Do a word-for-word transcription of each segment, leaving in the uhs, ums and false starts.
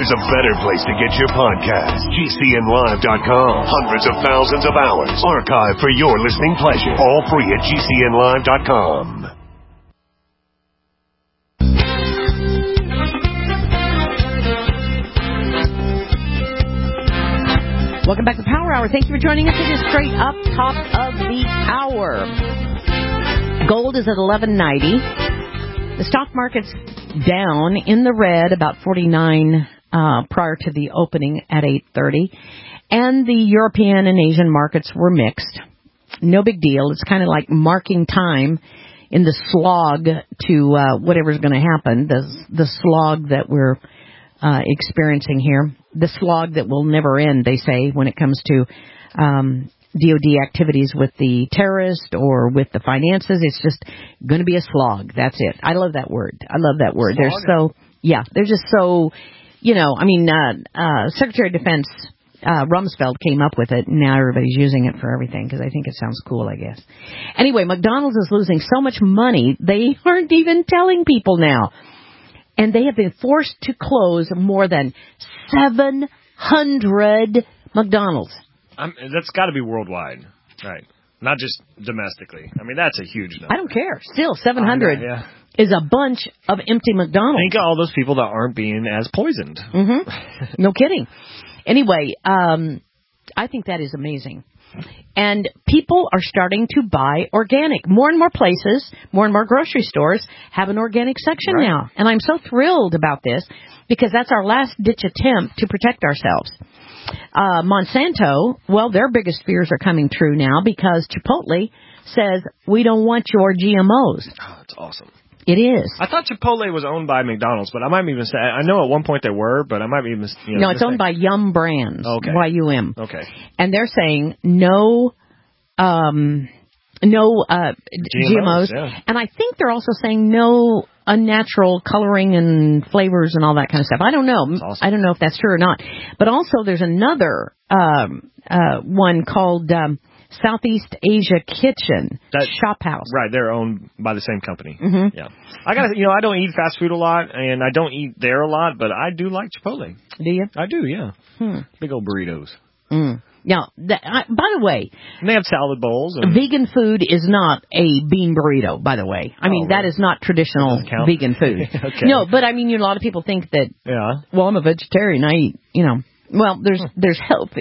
there's a better place to get your podcast. G C N live dot com. Hundreds of thousands of hours archived for your listening pleasure. All free at G C N live dot com. Welcome back to Power Hour. Thank you for joining us. It is straight up top of the hour. Gold is at eleven ninety. The stock market's down in the red, about forty-nine uh, prior to the opening at eight thirty. And the European and Asian markets were mixed. No big deal. It's kind of like marking time in the slog to uh, whatever's going to happen, the, the slog that we're uh, experiencing here. The slog that will never end, they say, when it comes to um, D O D activities with the terrorists or with the finances. It's just going to be a slog. That's it. I love that word. I love that word. Slog. They're so, yeah, they're just so, you know, I mean, uh, uh, Secretary of Defense uh, Rumsfeld came up with it, and now everybody's using it for everything because I think it sounds cool, I guess. Anyway, McDonald's is losing so much money, they aren't even telling people now. And they have been forced to close more than seven hundred McDonald's. Um, that's got to be worldwide, right? Not just domestically. I mean, that's a huge number. I don't care. Still, seven hundred know, yeah. is a bunch of empty McDonald's. Think of all those people that aren't being as poisoned. Mm-hmm. No kidding. Anyway, um, I think that is amazing. And people are starting to buy organic. More and more places, more and more grocery stores have an organic section right. now. And I'm so thrilled about this because that's our last-ditch attempt to protect ourselves. Uh, Monsanto, well, their biggest fears are coming true now because Chipotle says, we don't want your G M Os. Oh, that's awesome. It is. I thought Chipotle was owned by McDonald's, but I might even say, I know at one point they were, but I might even, you know. No, it's owned by Yum Brands. Okay. Y U M. Okay. And they're saying no, um, no, uh, G M Os. Yeah. And I think they're also saying no unnatural coloring and flavors and all that kind of stuff. I don't know. Awesome. I don't know if that's true or not. But also there's another, um, uh, one called, um, Southeast Asia Kitchen that, Shop House. Right, they're owned by the same company. Mm-hmm. Yeah, I got you know I don't eat fast food a lot, and I don't eat there a lot, but I do like Chipotle. Do you? I do, yeah. Hmm. Big old burritos. Mm. Now, that, I, by the way, and they have salad bowls. And vegan food is not a bean burrito. By the way, I oh, mean right. that is not traditional vegan food. Okay. No, but I mean, you know, a lot of people think that. Yeah. Well, I'm a vegetarian. I eat. You know. Well, there's there's healthy.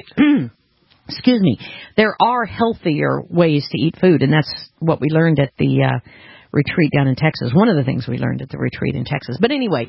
Excuse me. There are healthier ways to eat food, and that's what we learned at the uh, retreat down in Texas. One of the things we learned at the retreat in Texas. But anyway,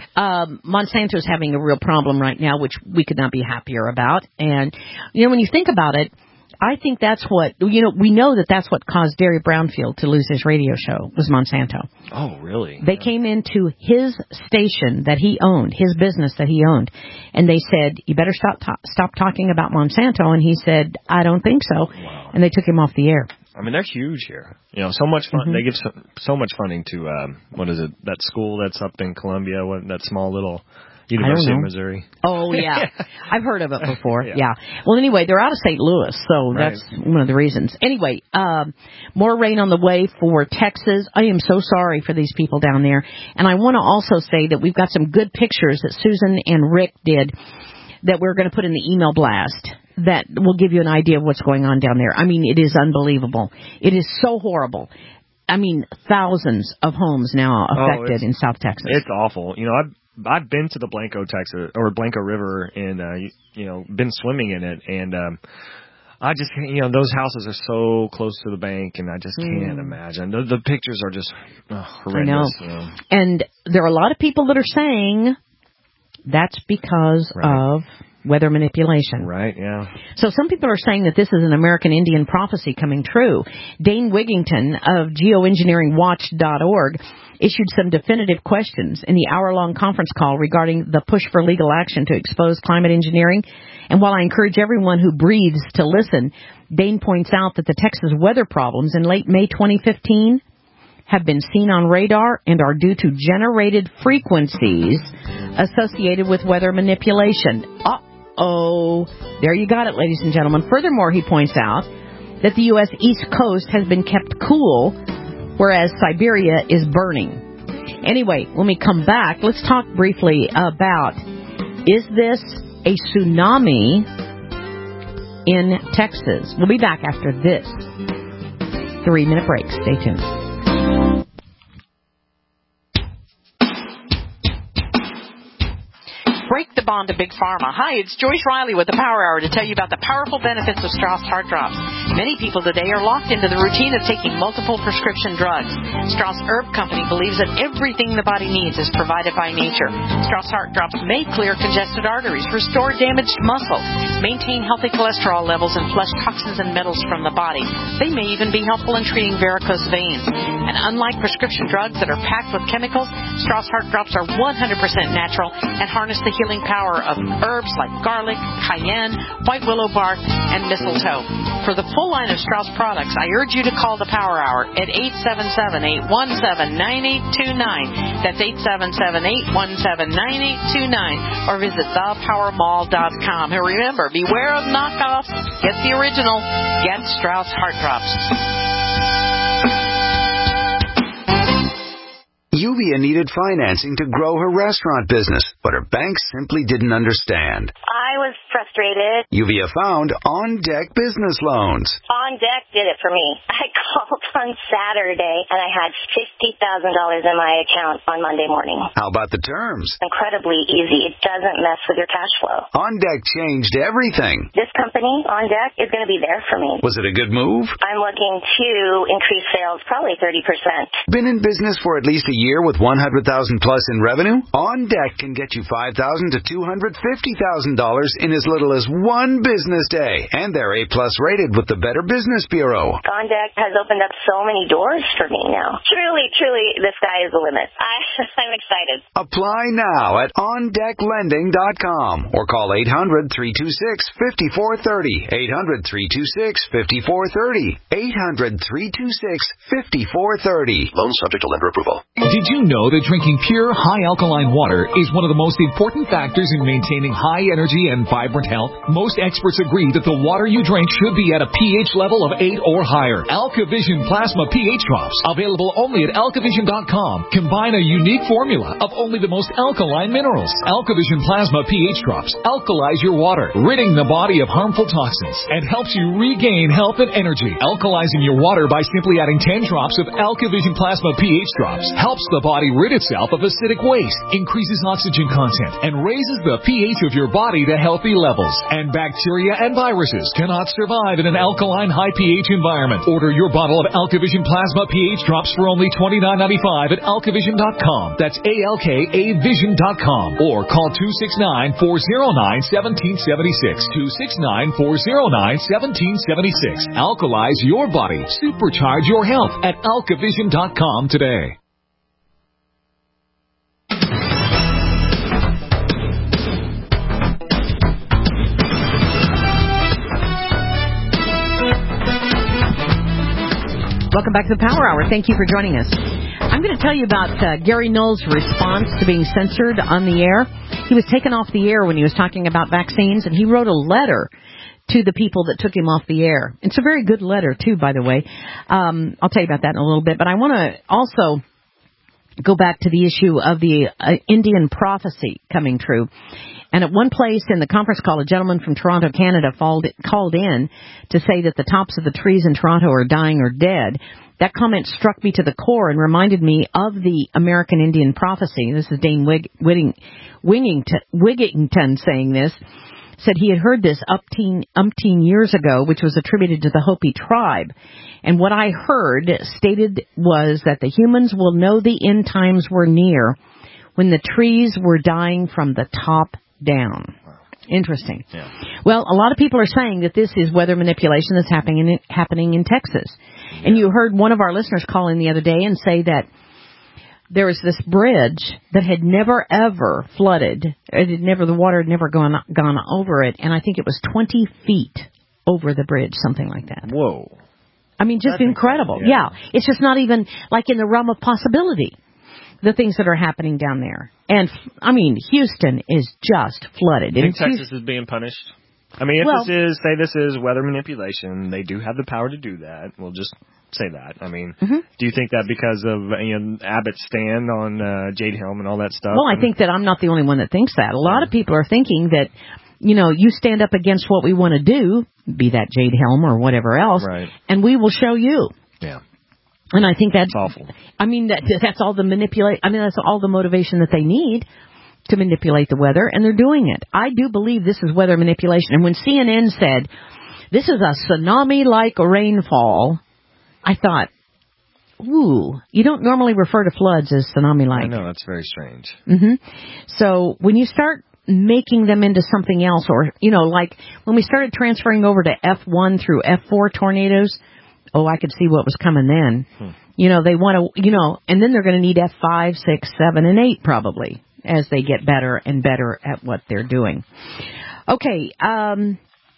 um, Monsanto's having a real problem right now, which we could not be happier about. And, you know, when you think about it, I think that's what, you know, we know that that's what caused Derry Brownfield to lose his radio show, was Monsanto. Oh, really? They yeah. came into his station that he owned, his business that he owned, and they said, you better stop ta- stop talking about Monsanto. And he said, I don't think so. Wow. And they took him off the air. I mean, they're huge here. You know, so much fun. Mm-hmm. They give so, so much funding to, um, what is it, that school that's up in Columbia, what, that small little... University of Missouri. Oh, yeah. I've heard of it before. yeah. yeah. Well, anyway, they're out of Saint Louis, so right. that's one of the reasons. Anyway, um, more rain on the way for Texas. I am so sorry for these people down there. And I want to also say that we've got some good pictures that Susan and Rick did that we're going to put in the email blast that will give you an idea of what's going on down there. I mean, it is unbelievable. It is so horrible. I mean, thousands of homes now affected oh, in South Texas. It's awful. You know, I've I've been to the Blanco, Texas, or Blanco River, and uh, you, you know, been swimming in it, and um, I just, you know, those houses are so close to the bank, and I just can't mm. imagine. The, the pictures are just oh, horrendous. I know. You know. And there are a lot of people that are saying that's because right. of weather manipulation. Right, yeah. So some people are saying that this is an American Indian prophecy coming true. Dane Wigington of geoengineering watch dot org issued some definitive questions in the hour-long conference call regarding the push for legal action to expose climate engineering. And while I encourage everyone who breathes to listen, Dane points out that the Texas weather problems in late May twenty fifteen have been seen on radar and are due to generated frequencies associated with weather manipulation. Uh-oh. There you got it, ladies and gentlemen. Furthermore, he points out that the U S East Coast has been kept cool, whereas Siberia is burning. Anyway, when we come back, let's talk briefly about Is this a tsunami in Texas? We'll be back after this three-minute break. Stay tuned. Break the bond to Big Pharma. Hi, it's Joyce Riley with the Power Hour to tell you about the powerful benefits of Strauss Heart Drops. Many people today are locked into the routine of taking multiple prescription drugs. Strauss Herb Company believes that everything the body needs is provided by nature. Strauss Heart Drops may clear congested arteries, restore damaged muscle, maintain healthy cholesterol levels, and flush toxins and metals from the body. They may even be helpful in treating varicose veins. And unlike prescription drugs that are packed with chemicals, Strauss Heart Drops are one hundred percent natural and harness the healing power of herbs like garlic, cayenne, white willow bark, and mistletoe. For the full line of Strauss products, I urge you to call the Power Hour at eight seven seven, eight one seven, nine eight two nine. That's eight seven seven, eight one seven, nine eight two nine. Or visit the power mall dot com. And remember, beware of knockoffs. Get the original. Get Strauss Heart Drops. Yuvia needed financing to grow her restaurant business, but her bank simply didn't understand. I was frustrated. Yuvia found On Deck Business Loans. On Deck did it for me. I called on Saturday, and I had fifty thousand dollars in my account on Monday morning. How about the terms? Incredibly easy. It doesn't mess with your cash flow. On Deck changed everything. This company, On Deck, is going to be there for me. Was it a good move? I'm looking to increase sales probably thirty percent. Been in business for at least a year with one hundred thousand dollars plus in revenue? On Deck can get you five thousand dollars to two hundred fifty thousand dollars in as little as one business day. And they're A plus rated with the Better Business Bureau. On Deck has opened up so many doors for me now. Truly, truly, the sky is the limit. I, I'm excited. Apply now at on deck lending dot com or call eight hundred, three two six, five four three zero. eight hundred, three two six, five four three zero. eight hundred, three two six, five four three zero. Loan subject to lender approval. Did you know that drinking pure, high alkaline water is one of the most important factors in maintaining high energy and vibrant health? Most experts agree that the water you drink should be at a pH level of eight or higher. AlkaVision Plasma pH Drops, available only at alkavision dot com, combine a unique formula of only the most alkaline minerals. AlkaVision Plasma pH Drops alkalize your water, ridding the body of harmful toxins, and helps you regain health and energy. Alkalizing your water by simply adding ten drops of AlkaVision Plasma pH Drops helps the body rid itself of acidic waste, increases oxygen content, and raises the pH of your body to healthy levels. And bacteria and viruses cannot survive in an alkaline high pH environment. Order your bottle of AlkaVision Plasma pH Drops for only twenty-nine ninety-five at alkavision dot com. That's A L K A vision dot com. Or call two six nine, four zero nine, one seven seven six. two six nine, four zero nine, one seven seven six. Alkalize your body. Supercharge your health at alkavision dot com today. Welcome back to the Power Hour. Thank you for joining us. I'm going to tell you about uh, Gary Knowles' response to being censored on the air. He was taken off the air when he was talking about vaccines, and he wrote a letter to the people that took him off the air. It's a very good letter, too, by the way. Um, I'll tell you about that in a little bit. But I want to also go back to the issue of the uh, Indian prophecy coming true. And at one place in the conference call, a gentleman from Toronto, Canada, called, called in to say that the tops of the trees in Toronto are dying or dead. That comment struck me to the core and reminded me of the American Indian prophecy. This is Dane Wig, Whitting, Wingington, Wigington saying this. Said he had heard this umpteen, umpteen years ago, which was attributed to the Hopi tribe. And what I heard stated was that the humans will know the end times were near when the trees were dying from the top down. Interesting. Yeah. Well, a lot of people are saying that this is weather manipulation that's happening in, happening in Texas. Yeah. And you heard one of our listeners call in the other day and say that there was this bridge that had never, ever flooded. It had never, the water had never gone gone over it. And I think it was twenty feet over the bridge, something like that. Whoa. I mean, just That's incredible. Yeah. yeah. It's just not even like in the realm of possibility, the things that are happening down there. And, I mean, Houston is just flooded. I think Texas Houston, is being punished. I mean, if well, this is, say this is weather manipulation, they do have the power to do that. We'll just say that. I mean, Mm-hmm. do you think that because of you know Abbott's stand on uh, Jade Helm and all that stuff? Well, I and, think that I'm not the only one that thinks that. A lot of people are thinking that, you know, you stand up against what we want to do, be that Jade Helm or whatever else, right. and we will show you. Yeah. And I think that's It's awful. I mean, that that's all the manipulate. I mean, that's all the motivation that they need to manipulate the weather, and they're doing it. I do believe this is weather manipulation. And when C N N said this is a tsunami-like rainfall, I thought, ooh, you don't normally refer to floods as tsunami-like. I know, that's very strange. Mm-hmm. So when you start making them into something else, or, you know, like when we started transferring over to F one through F four tornadoes, oh, I could see what was coming then. Hmm. You know, they want to, you know, and then they're going to need F five, six, seven, and eight probably as they get better and better at what they're doing. Okay, um,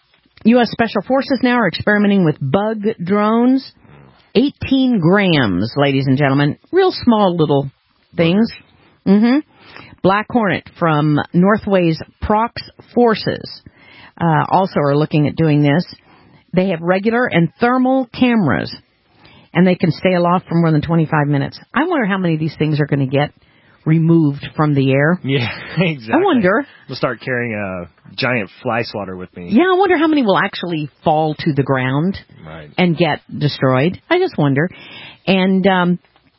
U S Special Forces now are experimenting with bug drones. eighteen grams, ladies and gentlemen. Real small little things. Mm-hmm. Black Hornet from Northway's Prox Forces uh, also are looking at doing this. They have regular and thermal cameras, and they can stay aloft for more than twenty-five minutes. I wonder how many of these things are going to get removed from the air. Yeah, exactly. I wonder. We'll start carrying a giant fly swatter with me. Yeah, I wonder how many will actually fall to the ground right. and get destroyed. I just wonder. And um,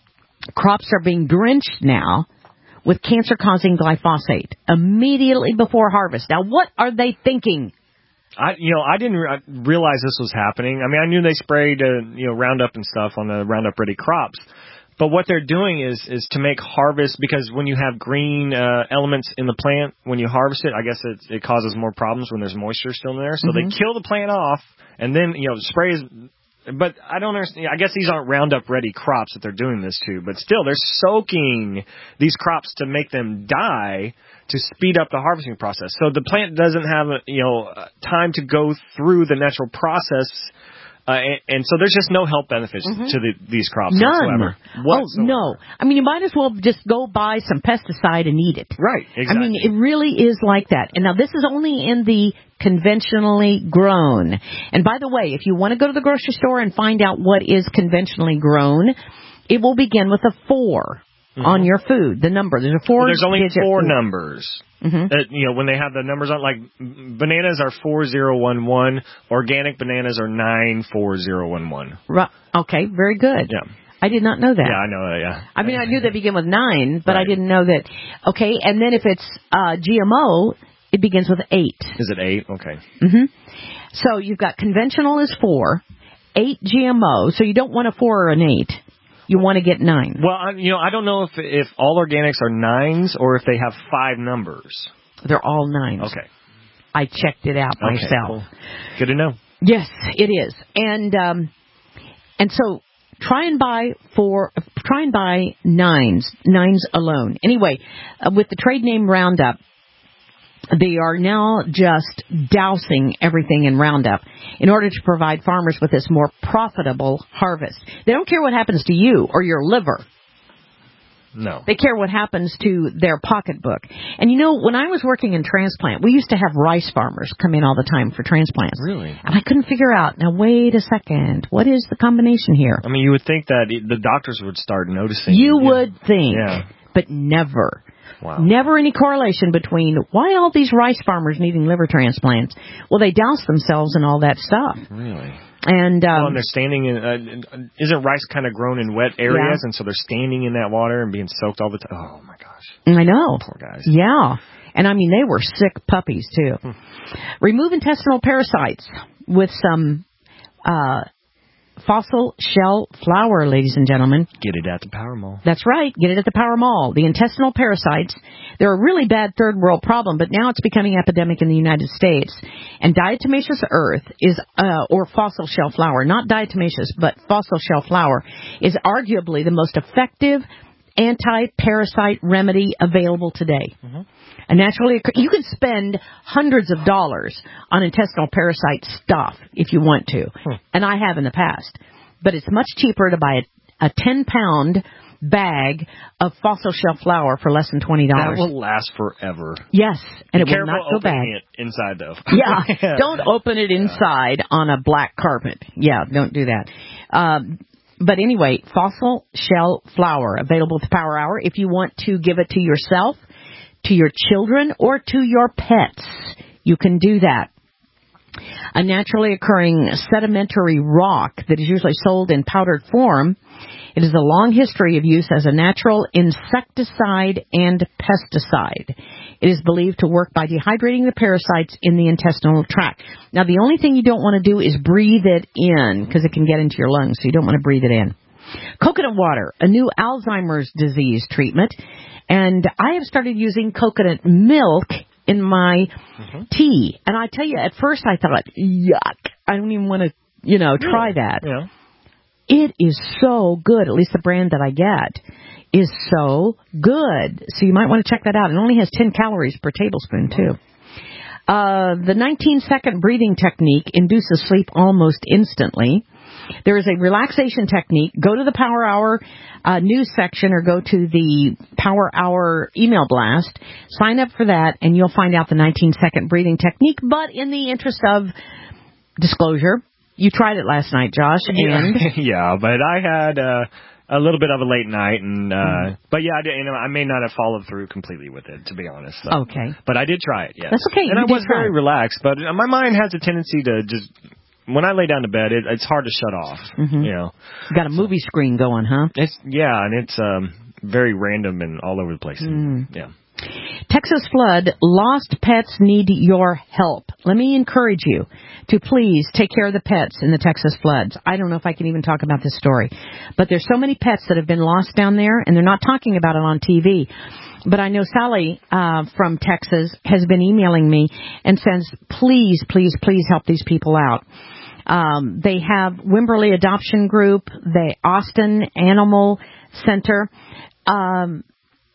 crops are being drenched now with cancer-causing glyphosate immediately before harvest. Now, what are they thinking? I, you know, I didn't re- realize this was happening. I mean, I knew they sprayed, uh, you know, Roundup and stuff on the Roundup Ready crops. But what they're doing is is to make harvest, because when you have green uh, elements in the plant, when you harvest it, I guess it, it causes more problems when there's moisture still in there. So mm-hmm. they kill the plant off, and then, you know, sprays. But I don't understand. I guess these aren't Roundup Ready crops that they're doing this to. But still, they're soaking these crops to make them die to speed up the harvesting process. So the plant doesn't have, a, you know, time to go through the natural process. Uh, and, and so there's just no health benefits mm-hmm. to the, these crops None. whatsoever. Oh, no. I mean, you might as well just go buy some pesticide and eat it. Right, exactly. I mean, it really is like that. And now this is only in the conventionally grown. And by the way, if you want to go to the grocery store and find out what is conventionally grown, it will begin with a four mm-hmm. on your food, the number. There's a four well, There's only four food. numbers. Mm-hmm. That, you know, when they have the numbers on, like, bananas are four zero one one, organic bananas are nine four zero one one. Right. Okay, very good. Yeah. I did not know that. Yeah, I know that, yeah. I mean, I knew they begin with nine, but right. I didn't know that. Okay, and then if it's uh, G M O, it begins with eight. Is it eight? Okay. Mm-hmm. So you've got conventional is four, eight G M O, so you don't want a four or an eight. You want to get nine. Well, I, you know, I don't know if if all organics are nines or if they have five numbers. They're all nines. Okay. I checked it out okay, myself. Cool. Good to know. Yes, it is. And um, and so try and buy four. Try and buy nines, nines alone. Anyway, uh, with the trade name Roundup, they are now just dousing everything in Roundup in order to provide farmers with this more profitable harvest. They don't care what happens to you or your liver. No. They care what happens to their pocketbook. And you know, when I was working in transplant, we used to have rice farmers come in all the time for transplants. Really? And I couldn't figure out, now wait a second, what is the combination here? I mean, you would think that the doctors would start noticing. You yeah. would think, yeah. but never. Wow. Never any correlation between why all these rice farmers needing liver transplants. Well, they douse themselves in all that stuff. Really? And, um, well, and they're standing in, uh, isn't rice kind of grown in wet areas? Yeah. And so they're standing in that water and being soaked all the time. Oh, my gosh. I know. Poor guys. Yeah. And I mean, they were sick puppies, too. Hmm. Remove intestinal parasites with some, uh, fossil shell flour, ladies and gentlemen. Get it at the Power Mall. That's right. Get it at the Power Mall. The intestinal parasites, they're a really bad third world problem, but now it's becoming epidemic in the United States. And diatomaceous earth is, uh, or fossil shell flour, not diatomaceous, but fossil shell flour, is arguably the most effective anti-parasite remedy available today. Mm-hmm. And naturally, you can spend hundreds of dollars on intestinal parasite stuff if you want to. Hmm. And I have in the past. But it's much cheaper to buy a, a ten-pound bag of fossil shell flour for less than twenty dollars. That will last forever. Yes, and Be it will not go bad. It inside, though. Yeah, yeah, don't open it inside yeah. on a black carpet. Yeah, don't do that. Um, but anyway, fossil shell flour available at the Power Hour if you want to give it to yourself, to your children, or to your pets. You can do that. A naturally occurring sedimentary rock that is usually sold in powdered form. It has a long history of use as a natural insecticide and pesticide. It is believed to work by dehydrating the parasites in the intestinal tract. Now, the only thing you don't want to do is breathe it in, because it can get into your lungs, so you don't want to breathe it in. Coconut water, a new Alzheimer's disease treatment. And I have started using coconut milk in my mm-hmm. tea. And I tell you, at first I thought, yuck, I don't even want to, you know, try yeah. that. Yeah. It is so good, at least the brand that I get is so good. So you might want to check that out. It only has ten calories per tablespoon, too. Uh, the nineteen-second breathing technique induces sleep almost instantly. There is a relaxation technique. Go to the Power Hour uh, news section or go to the Power Hour email blast. Sign up for that, and you'll find out the nineteen-second breathing technique. But in the interest of disclosure, you tried it last night, Josh, and... yeah, but I had uh, a little bit of a late night, and uh, mm. but yeah, I, did, you know, I may not have followed through completely with it, to be honest. So. Okay. But I did try it, yes. That's okay. And you I was try. very relaxed, but my mind has a tendency to just... When I lay down to bed, it, it's hard to shut off, mm-hmm. you know. You got a movie so, screen going, huh? It's Yeah, and it's um, very random and all over the place. Mm. Yeah. Texas flood, lost pets need your help. Let me encourage you to please take care of the pets in the Texas floods. I don't know if I can even talk about this story, but there's so many pets that have been lost down there, and they're not talking about it on T V. But I know Sally uh, from Texas has been emailing me and says, please, please, please help these people out. Um, they have Wimberley Adoption Group, the Austin Animal Center. Um,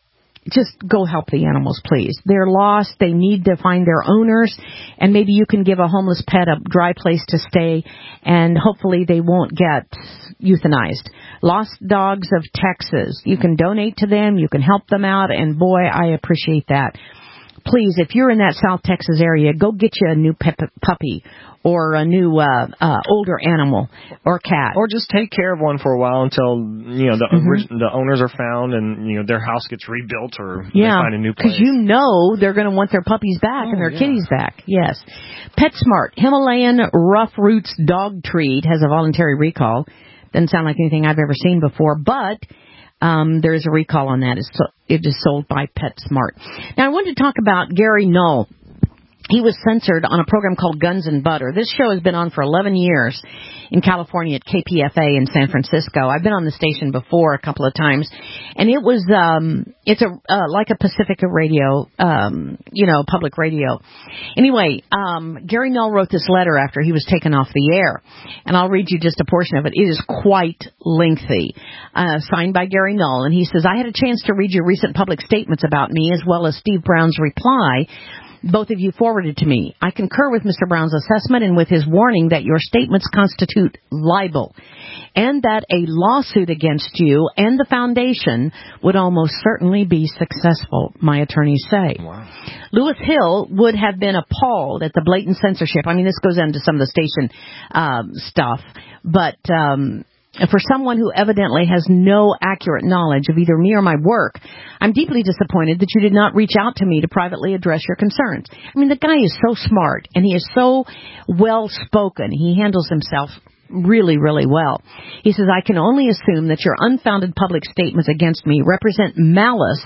just go help the animals, please. They're lost. They need to find their owners. And maybe you can give a homeless pet a dry place to stay, and hopefully they won't get euthanized. Lost Dogs of Texas. You can donate to them. You can help them out. And, boy, I appreciate that. Please, if you're in that South Texas area, go get you a new pep- puppy or a new uh, uh, older animal or cat. Or just take care of one for a while until, you know, the mm-hmm. orig- the owners are found and, you know, their house gets rebuilt or yeah, they find a new place. Because you know they're going to want their puppies back oh, and their yeah. kitties back. Yes. PetSmart, Himalayan Rough Roots Dog Treat has a voluntary recall. Doesn't sound like anything I've ever seen before, but... Um, there is a recall on that. It's, it is sold by PetSmart. Now, I wanted to talk about Gary Null. He was censored on a program called Guns and Butter. This show has been on for eleven years in California at K P F A in San Francisco. I've been on the station before a couple of times, and it was um, it's a uh, like a Pacifica radio, um, you know, public radio. Anyway, um, Gary Null wrote this letter after he was taken off the air, and I'll read you just a portion of it. It is quite lengthy, uh, signed by Gary Null, and he says, "I had a chance to read your recent public statements about me as well as Steve Brown's reply. Both of you forwarded to me. I concur with Mister Brown's assessment and with his warning that your statements constitute libel and that a lawsuit against you and the foundation would almost certainly be successful, my attorneys say." Wow. Lewis Hill would have been appalled at the blatant censorship. I mean, this goes into some of the station um, stuff, but... Um, For someone who evidently has no accurate knowledge of either me or my work, I'm deeply disappointed that you did not reach out to me to privately address your concerns. I mean, the guy is so smart, and he is so well-spoken. He handles himself really, really well. He says, "I can only assume that your unfounded public statements against me represent malice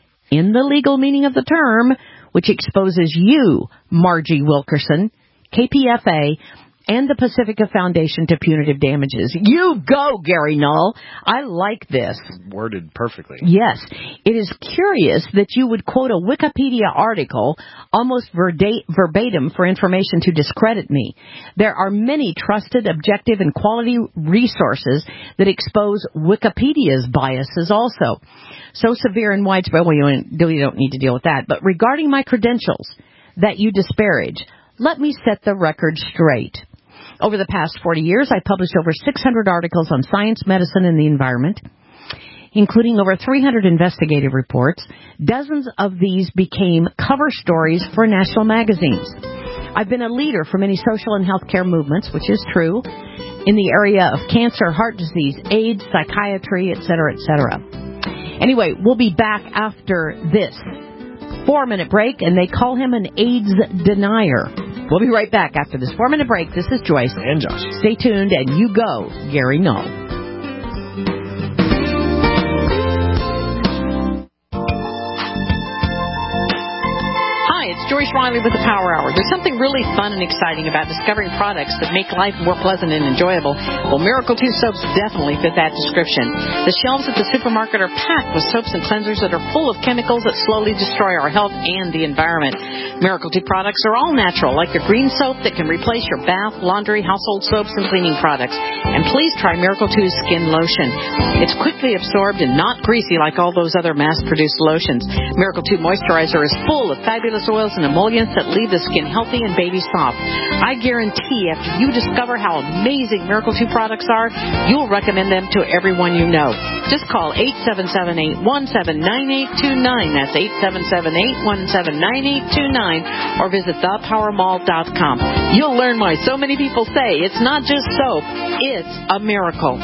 in the legal meaning of the term, which exposes you, Margie Wilkerson, K P F A, and the Pacifica Foundation to punitive damages." You go, Gary Null. I like this. Worded perfectly. Yes. It is curious that you would quote a Wikipedia article almost verbatim for information to discredit me. There are many trusted, objective, and quality resources that expose Wikipedia's biases also. So severe and widespread, well, you don't need to deal with that. But regarding my credentials that you disparage, let me set the record straight. Over the past forty years, I published over six hundred articles on science, medicine, and the environment, including over three hundred investigative reports. Dozens of these became cover stories for national magazines. I've been a leader for many social and healthcare movements, which is true, in the area of cancer, heart disease, AIDS, psychiatry, et cetera, et cetera. Anyway, we'll be back after this four-minute break, and they call him an AIDS denier. We'll be right back after this four-minute break. This is Joyce. And Josh. Stay tuned, and you go, Gary Null. Joyce Riley with the Power Hour. There's something really fun and exciting about discovering products that make life more pleasant and enjoyable. Well, Miracle two soaps definitely fit that description. The shelves at the supermarket are packed with soaps and cleansers that are full of chemicals that slowly destroy our health and the environment. Miracle two products are all natural, like the green soap that can replace your bath, laundry, household soaps, and cleaning products. And please try Miracle two Skin Lotion. It's quickly absorbed and not greasy like all those other mass-produced lotions. Miracle two Moisturizer is full of fabulous oils and emollients that leave the skin healthy and baby soft. I guarantee after you discover how amazing Miracle two products are, you'll recommend them to everyone you know. Just call eight seven seven, eight one seven, nine eight two nine. That's eight seven seven, eight one seven, nine eight two nine, or visit the power mall dot com. You'll learn why so many people say it's not just soap, it's a miracle.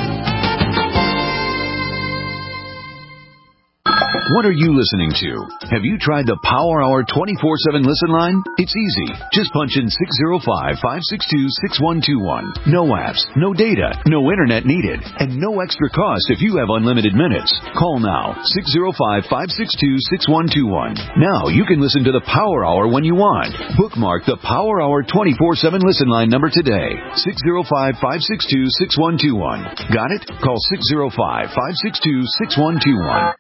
What are you listening to? Have you tried the Power Hour twenty-four seven listen line? It's easy. Just punch in six zero five, five six two, six one two one. No apps, no data, no internet needed, and no extra cost if you have unlimited minutes. Call now, six zero five, five six two, six one two one. Now you can listen to the Power Hour when you want. Bookmark the Power Hour twenty-four seven listen line number today, six zero five, five six two, six one two one. Got it? Call six zero five, five six two, six one two one.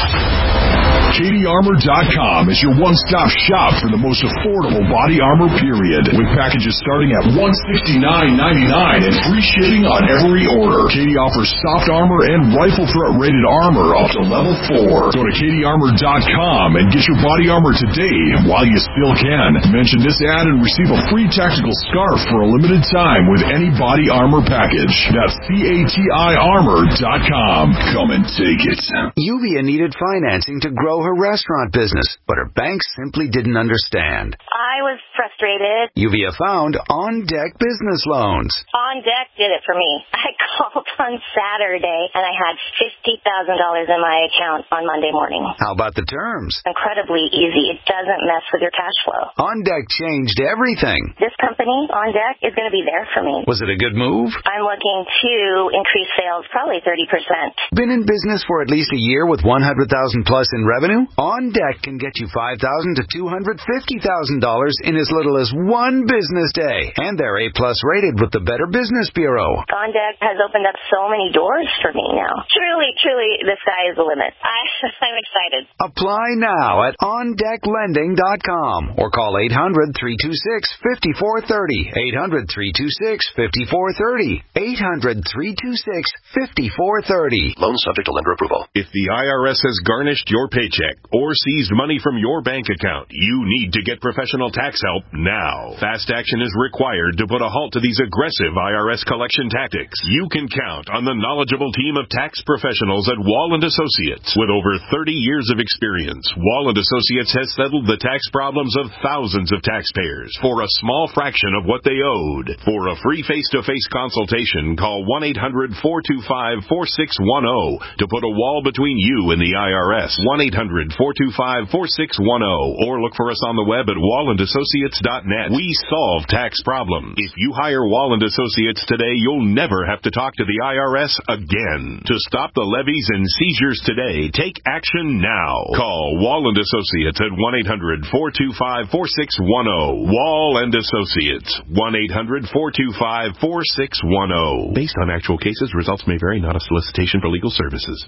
Katie Armor dot com is your one-stop shop for the most affordable body armor, period. With packages starting at one hundred sixty-nine ninety-nine and free shipping on every order. Katie offers soft armor and rifle threat rated armor up to level four. Go to Katie Armor dot com and get your body armor today while you still can. Mention this ad and receive a free tactical scarf for a limited time with any body armor package. That's C A T I Armor dot com. Come and take it. Uvia needed financing to grow her restaurant business, but her bank simply didn't understand. I was frustrated. Uvia found On Deck Business Loans. On Deck did it for me. I called on Saturday, and I had fifty thousand dollars in my account on Monday morning. How about the terms? Incredibly easy. It doesn't mess with your cash flow. On Deck changed everything. This company, On Deck, is going to be there for me. Was it a good move? I'm looking to increase sales probably thirty percent. Been in business for at least a year with one hundred thousand dollars plus in revenue? On Deck can get you five thousand dollars to two hundred fifty thousand dollars in as little as one business day. And they're A plus rated with the Better Business Bureau. On Deck has opened up so many doors for me now. Truly, truly, the sky is the limit. I, I'm excited. Apply now at on deck lending dot com or call eight hundred, three two six, five four three zero. eight hundred, three two six, five four three zero. eight hundred, three two six, five four three zero. Loan subject to lender approval. If the I R S has garnished your paycheck or seized money from your bank account, you need to get professional tax help now. Fast action is required to put a halt to these aggressive I R S collection tactics. You can count on the knowledgeable team of tax professionals at Wall and Associates. With over thirty years of experience, Wall and Associates has settled the tax problems of thousands of taxpayers for a small fraction of what they owed. For a free face-to-face consultation, call one eight hundred, four two five, four six one zero to put a wall between you and the I R S. one eight hundred, four two five, four six one zero or look for us on the web at wall and associates dot net. We solve tax problems. If you hire Wall and Associates today, you'll never have to talk to the I R S again. To stop the levies and seizures today, take action now. Call Wall and Associates at one eight hundred, four two five, four six one zero. Wall and Associates, one eight hundred, four two five, four six one zero. Based on actual cases, results may vary, not a solicitation for legal services.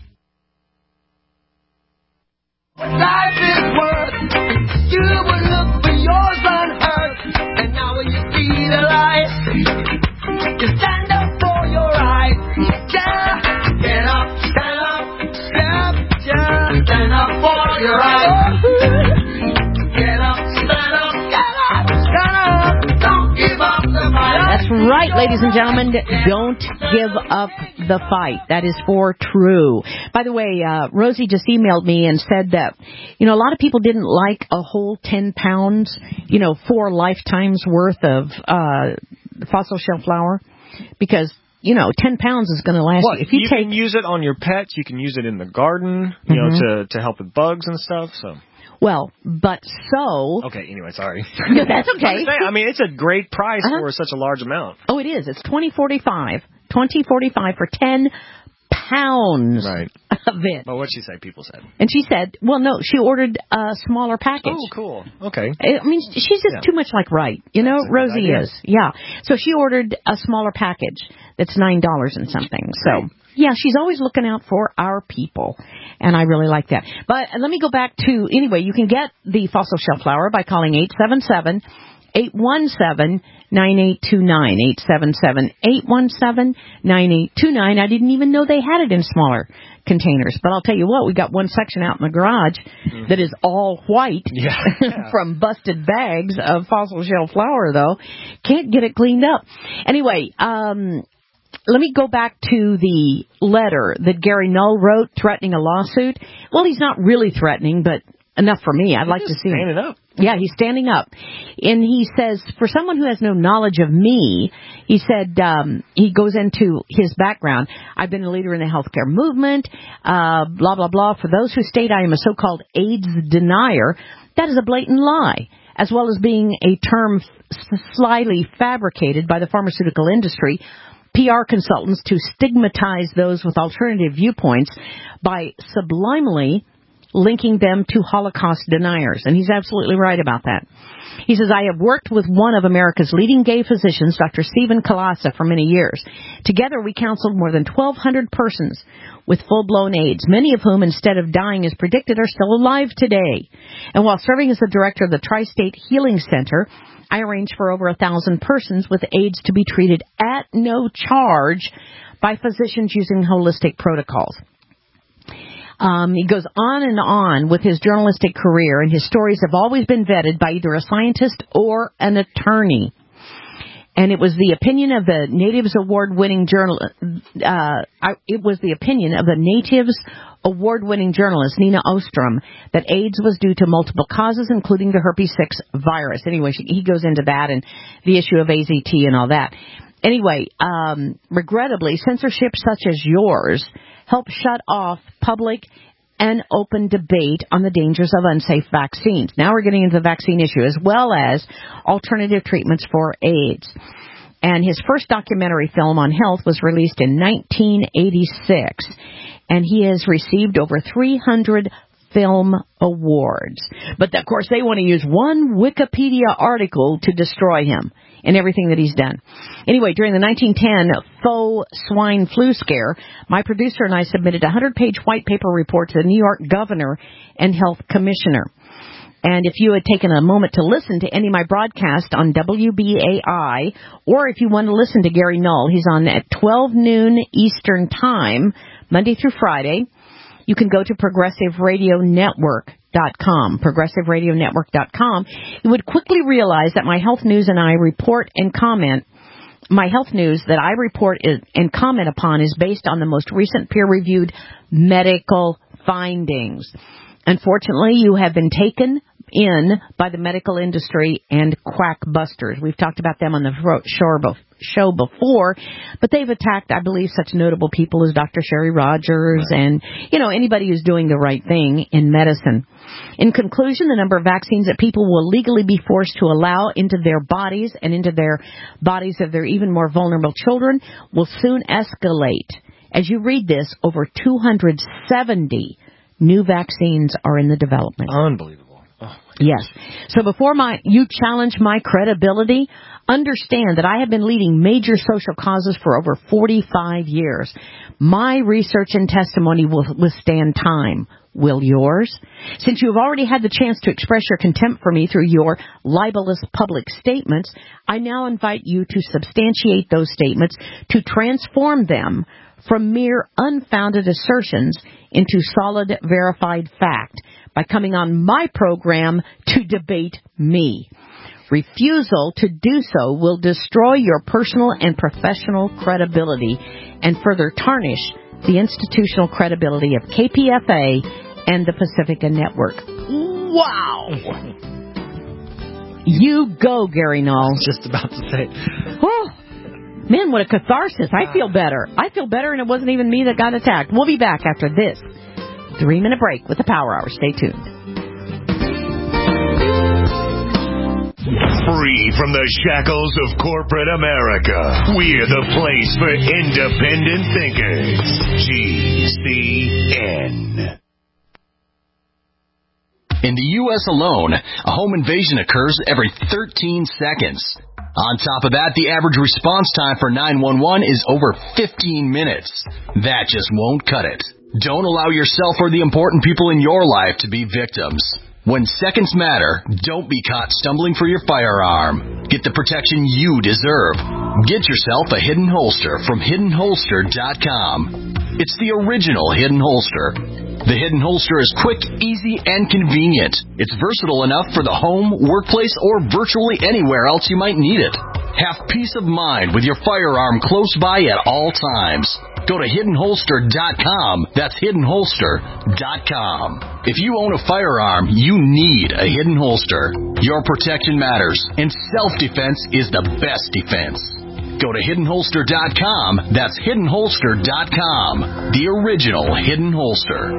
Life is worth, you would look for yours on earth, and now when you see the light, you stand up for your right. Yeah, get up, stand up, step, yeah, stand up for your right. Get up, stand up, get up, stand up, don't give up the fight. That's right, ladies and gentlemen. Don't give up the fight. That is for true. By the way, uh, Rosie just emailed me and said that, you know, a lot of people didn't like a whole ten pounds, you know, four lifetimes worth of uh, fossil shell flour. because, you know, ten pounds is going to last What? you. If you, you take, can use it on your pets. You can use it in the garden, you mm-hmm. know, to, to help with bugs and stuff. So. Well, but so... Okay, anyway, sorry. No, that's okay. I'm saying, I mean, it's a great price uh-huh. for such a large amount. Oh, it is. It's twenty forty-five. twenty forty-five for ten pounds right. of it. But what'd she say, people said? And she said, well, no, she ordered a smaller package. Oh, cool. Okay. I mean, she's just yeah. too much like Wright. You know, that's Rosie is. Yeah. So she ordered a smaller package that's nine dollars and something. So... Yeah, she's always looking out for our people, and I really like that. But let me go back to, anyway, you can get the fossil shell flower by calling eight seven seven, eight one seven, nine eight two nine, eight seven seven, eight one seven, nine eight two nine. I didn't even know they had it in smaller containers, but I'll tell you what, we got one section out in the garage mm-hmm. that is all white yeah. Yeah. from busted bags of fossil shell flower, though. Can't get it cleaned up. Anyway, um... let me go back to the letter that Gary Null wrote threatening a lawsuit. Well, he's not really threatening, but enough for me. I'd he's like to see him. Standing up. Yeah, he's standing up. And he says, for someone who has no knowledge of me, he said, um, he goes into his background. I've been a leader in the healthcare movement, uh, blah, blah, blah. For those who state I am a so-called AIDS denier, that is a blatant lie, as well as being a term slyly fabricated by the pharmaceutical industry, P R consultants to stigmatize those with alternative viewpoints by sublimely linking them to Holocaust deniers. And he's absolutely right about that. He says, I have worked with one of America's leading gay physicians, Doctor Stephen Kalasa, for many years. Together, we counseled more than twelve hundred persons with full-blown AIDS, many of whom, instead of dying as predicted, are still alive today. And while serving as the director of the Tri-State Healing Center, I arranged for over a thousand persons with AIDS to be treated at no charge by physicians using holistic protocols. Um, he goes on and on with his journalistic career, and his stories have always been vetted by either a scientist or an attorney. And it was the opinion of the Natives Award-winning journal. Uh, I, it was the opinion of the Natives Award-winning journalist Nina Ostrom that AIDS was due to multiple causes, including the herpes six virus. Anyway, she, he goes into that and the issue of A Z T and all that. Anyway, um, regrettably, censorship such as yours help shut off public and open debate on the dangers of unsafe vaccines. Now we're getting into the vaccine issue, as well as alternative treatments for AIDS. And his first documentary film on health was released in nineteen eighty-six, and he has received over three hundred film awards. But, of course, they want to use one Wikipedia article to destroy him and everything that he's done. Anyway, during the nineteen ten faux swine flu scare, my producer and I submitted a hundred-page white paper report to the New York governor and health commissioner. And if you had taken a moment to listen to any of my broadcasts on W B A I, or if you want to listen to Gary Null, he's on at twelve noon Eastern Time, Monday through Friday. You can go to progressive radio network dot com, progressive radio network dot com. You would quickly realize that my health news and I report and comment, my health news that I report is, and comment upon is based on the most recent peer-reviewed medical findings. Unfortunately, you have been taken in by the medical industry and quack busters. We've talked about them on the show before, but they've attacked, I believe, such notable people as Doctor Sherry Rogers and, you know, anybody who's doing the right thing in medicine. In conclusion, the number of vaccines that people will legally be forced to allow into their bodies and into their bodies of their even more vulnerable children will soon escalate. As you read this, over two hundred seventy new vaccines are in the development. Unbelievable. Oh, yes. So before my you challenge my credibility, understand that I have been leading major social causes for over forty-five years. My research and testimony will withstand time. Will yours? Since you have already had the chance to express your contempt for me through your libelous public statements, I now invite you to substantiate those statements, to transform them from mere unfounded assertions into solid, verified fact by coming on my program to debate me. Refusal to do so will destroy your personal and professional credibility and further tarnish the institutional credibility of K P F A and the Pacifica Network. Wow! You go, Gary Null. Just about to say. Oh, Man, what a catharsis. I feel better. I feel better, and it wasn't even me that got attacked. We'll be back after this three-minute break with the Power Hour. Stay tuned. Free from the shackles of corporate America, we're the place for independent thinkers. G C N. In the U S alone, a home invasion occurs every thirteen seconds. On top of that, the average response time for nine one one is over fifteen minutes. That just won't cut it. Don't allow yourself or the important people in your life to be victims. When seconds matter, don't be caught stumbling for your firearm. Get the protection you deserve. Get yourself a Hidden Holster from hidden holster dot com. It's the original Hidden Holster. The Hidden Holster is quick, easy, and convenient. It's versatile enough for the home, workplace, or virtually anywhere else you might need it. Have peace of mind with your firearm close by at all times. Go to hidden holster dot com. That's hidden holster dot com. If you own a firearm, you need a Hidden Holster. Your protection matters, and self-defense is the best defense. Go to hidden holster dot com. That's hidden holster dot com. The original Hidden Holster.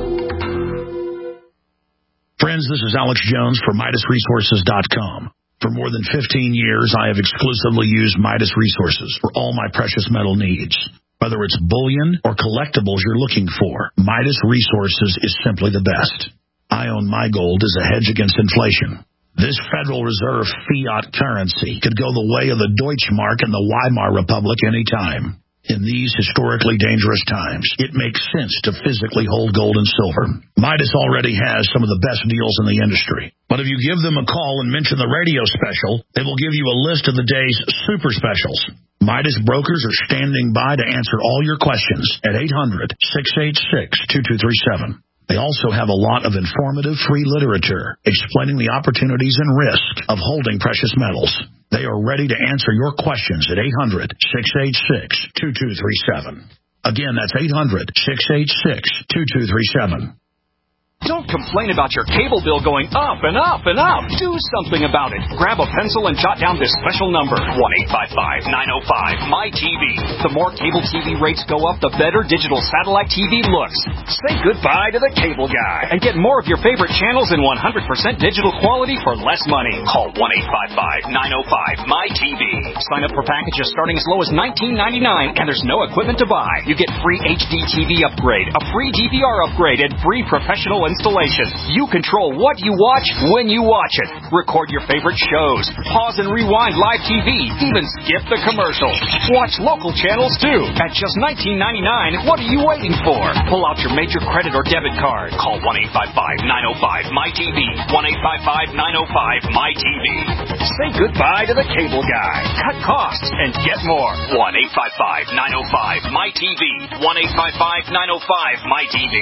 Friends, this is Alex Jones for Midas Resources dot com. For more than fifteen years, I have exclusively used Midas Resources for all my precious metal needs. Whether it's bullion or collectibles you're looking for, Midas Resources is simply the best. I own my gold as a hedge against inflation. This Federal Reserve fiat currency could go the way of the Deutschmark and the Weimar Republic any time. In these historically dangerous times, it makes sense to physically hold gold and silver. Midas already has some of the best deals in the industry. But if you give them a call and mention the radio special, they will give you a list of the day's super specials. Midas brokers are standing by to answer all your questions at eight hundred, six eight six, two two three seven. They also have a lot of informative free literature explaining the opportunities and risks of holding precious metals. They are ready to answer your questions at eight hundred, six eight six, two two three seven. Again, that's eight hundred, six eight six, two two three seven. Don't complain about your cable bill going up and up and up. Do something about it. Grab a pencil and jot down this special number, one eight five five, nine oh five, M Y T V. The more cable T V rates go up, the better digital satellite T V looks. Say goodbye to the cable guy and get more of your favorite channels in one hundred percent digital quality for less money. Call one eight five five, nine oh five, M Y T V. Sign up for packages starting as low as nineteen ninety-nine, and there's no equipment to buy. You get free H D T V upgrade, a free D V R upgrade, and free professional installation. You control what you watch when you watch it. Record your favorite shows. Pause and rewind live T V. Even skip the commercials. Watch local channels too. At just nineteen ninety-nine, what are you waiting for? Pull out your major credit or debit card. Call one eight five five, nine oh five, M Y T V. one eight five five, nine oh five, M Y T V. Say goodbye to the cable guy. Cut costs and get more. one eight five five, nine oh five, M Y T V. one eight five five, nine oh five, M Y T V.